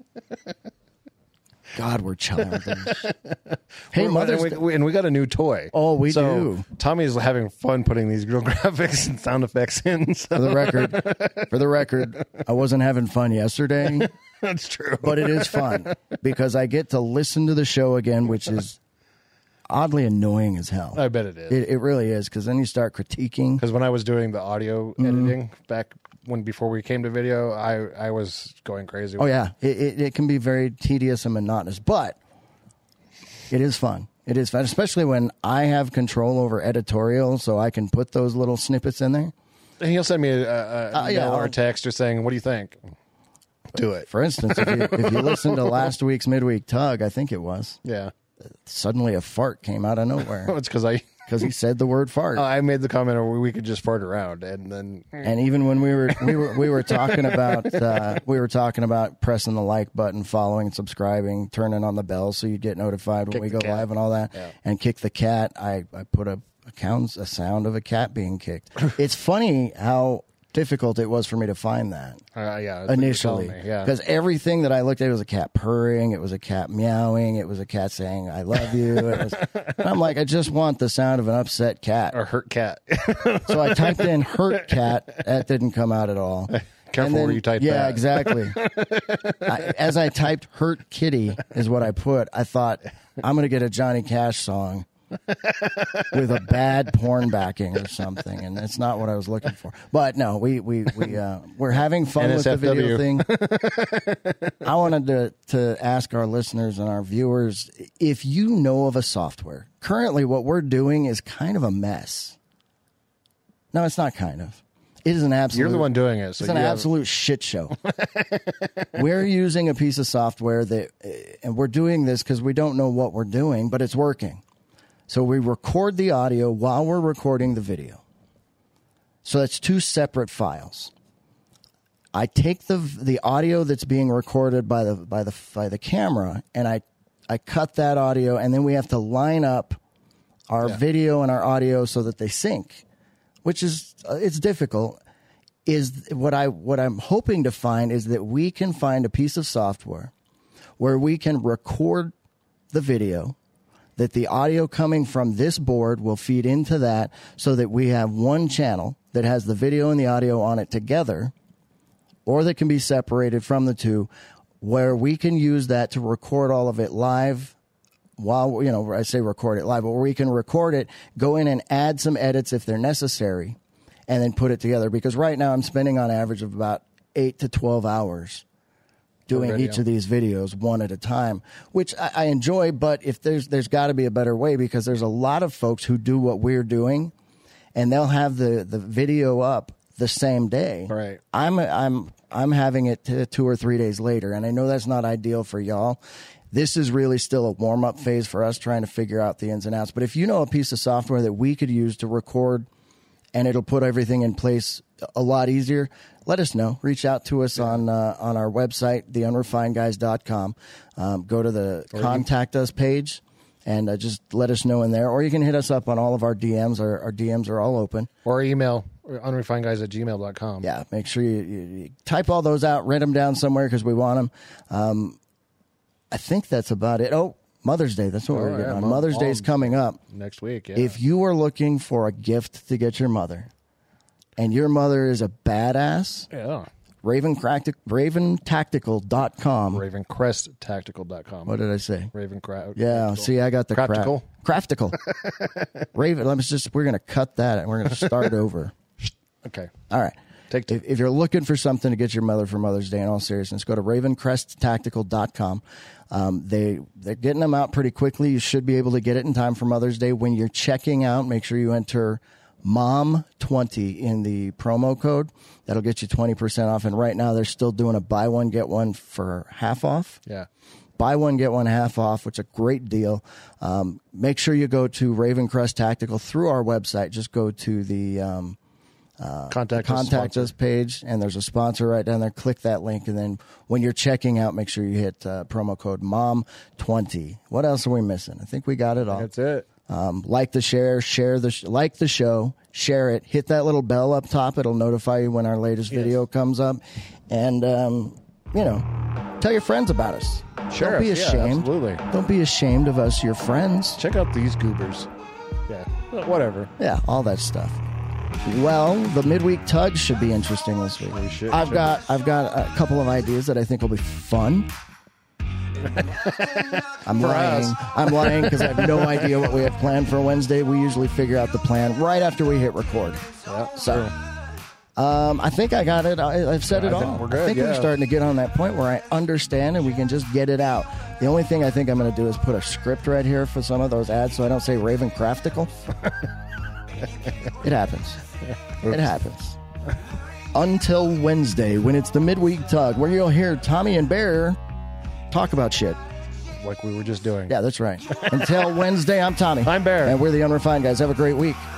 God, we're children. Hey, We're- Mother's and we, we- and we got a new toy. Oh, we so do. Tommy's having fun putting these real graphics and sound effects in. So. For the record, for the record, I wasn't having fun yesterday, That's true. but it is fun because I get to listen to the show again, which is oddly annoying as hell. I bet it is. It, it really is, because then you start critiquing. Because when I was doing the audio Mm-hmm. editing back when before we came to video, I, I was going crazy. Oh yeah, it, it, it can be very tedious and monotonous, but it is fun. It is fun, especially when I have control over editorial, so I can put those little snippets in there. And he'll send me a, a, a Uh, yeah, email or I'll- a text or saying, "What do you think?" Do it. For instance, if you, if you listen to last week's midweek tug, I think it was, Yeah. suddenly a fart came out of nowhere It's because I because he said the word fart. I made the comment where we could just fart around, and then And even when we were we were we were talking about uh, we were talking about pressing the like button, following, subscribing, turning on the bell so you get notified when Kick we the go cat. live and all that, Yeah. and kick the cat. I, I put a, a counts a sound of a cat being kicked. It's funny how difficult it was for me to find that uh, yeah, that's what you're initially, telling me, yeah. because everything that I looked at was a cat purring, it was a cat meowing, it was a cat saying "I love you." It was, and I'm like, I just want the sound of an upset cat. or hurt cat. So I typed in "hurt cat." That didn't come out at all. Careful And then- where you type yeah, that. exactly. I, as I typed "hurt kitty" is what I put. I thought I'm going to get a Johnny Cash song with a bad porn backing or something, and that's not what I was looking for. But no, we we we uh, we're having fun with the video thing. I wanted to to ask our listeners and our viewers if you know of a software. Currently, what we're doing is kind of a mess. No, it's not kind of. It is an absolute. You're the one doing it. So It's an you have- absolute shit show. We're using a piece of software that, and we're doing this because we don't know what we're doing, but it's working. So we record the audio while we're recording the video. So that's two separate files. I take the the audio that's being recorded by the by the by the camera, and I I cut that audio, and then we have to line up our Yeah. video and our audio so that they sync, which is uh, it's difficult. Is what I what I'm hoping to find is that we can find a piece of software where we can record the video, that the audio coming from this board will feed into that, so that we have one channel that has the video and the audio on it together, or that can be separated from the two, where we can use that to record all of it live. While, you know, I say record it live, but where we can record it, go in and add some edits if they're necessary, and then put it together. Because right now I'm spending on average of about eight to twelve hours doing video. each of these videos one at a time, which I, I enjoy. But if there's there's got to be a better way, because there's a lot of folks who do what we're doing, and they'll have the, the video up the same day. Right. I'm I'm I'm having it t- two or three days later, and I know that's not ideal for y'all. This is really still a warm up phase for us, trying to figure out the ins and outs. But if you know a piece of software that we could use to record, and it'll put everything in place a lot easier, let us know. Reach out to us on uh, on our website, the unrefined guys dot com. Um, go to the contact us page, and uh, just let us know in there. Or you can hit us up on all of our D Ms. Our, our D Ms are all open. Or email unrefinedguys at gmail dot com. Yeah, make sure you, you, you type all those out, write them down somewhere because we want them. Um, I think that's about it. Oh, Mother's Day. That's what Oh, we're getting yeah, on. Mom- Mother's Day is Mom- coming up. Next week, yeah. If you are looking for a gift to get your mother, and your mother is a badass, yeah. Raven, Raven Tactical dot com. Raven Crest Tactical dot com. What did I say? Raven Crest. Yeah, see, I got the Craftical. Cra- Craftical. Raven, let's just, we're going to cut that and we're going to start over. Okay. All right. Take two. If, if you're looking for something to get your mother for Mother's Day, in all seriousness, go to Raven Crest Tactical dot com. Um, they, they're getting them out pretty quickly. You should be able to get it in time for Mother's Day. When you're checking out, make sure you enter mom twenty in the promo code. That'll get you twenty percent off. And right now, they're still doing a buy one, get one for half off. Yeah. Buy one, get one half off, which is a great deal. Um, make sure you go to Raven Crest Tactical through our website. Just go to the... Um, Uh, contact contact us, us page, and there's a sponsor right down there. Click that link, and then when you're checking out, make sure you hit uh, promo code mom twenty. What else are we missing? I think we got it all. That's it. Um, like the share, share the sh- like the show, share it. Hit that little bell up top; it'll notify you when our latest Yes. video comes up. And um, you know, tell your friends about us. Share Don't be us. Yeah, ashamed. absolutely. Don't be ashamed of us, your friends. Check out these goobers. Yeah. Whatever. Yeah, all that stuff. Well, the midweek tugs should be interesting this week. We should- I've should. got I've got a couple of ideas that I think will be fun. I'm For lying. us. I'm lying because I have no idea what we have planned for Wednesday. We usually figure out the plan right after we hit record. Yeah. So, um, I think I got it. I, I've said it I think all. we're good, I think we're yeah. starting to get on that point where I understand and we can just get it out. The only thing I think I'm going to do is put a script right here for some of those ads so I don't say Raven Craftical. It happens. It happens. Until Wednesday, when it's the midweek tug, where you'll hear Tommy and Bear talk about shit. Like we were just doing. Yeah, that's right. Until Wednesday, I'm Tommy. I'm Bear. And we're the Unrefined Guys. Have a great week.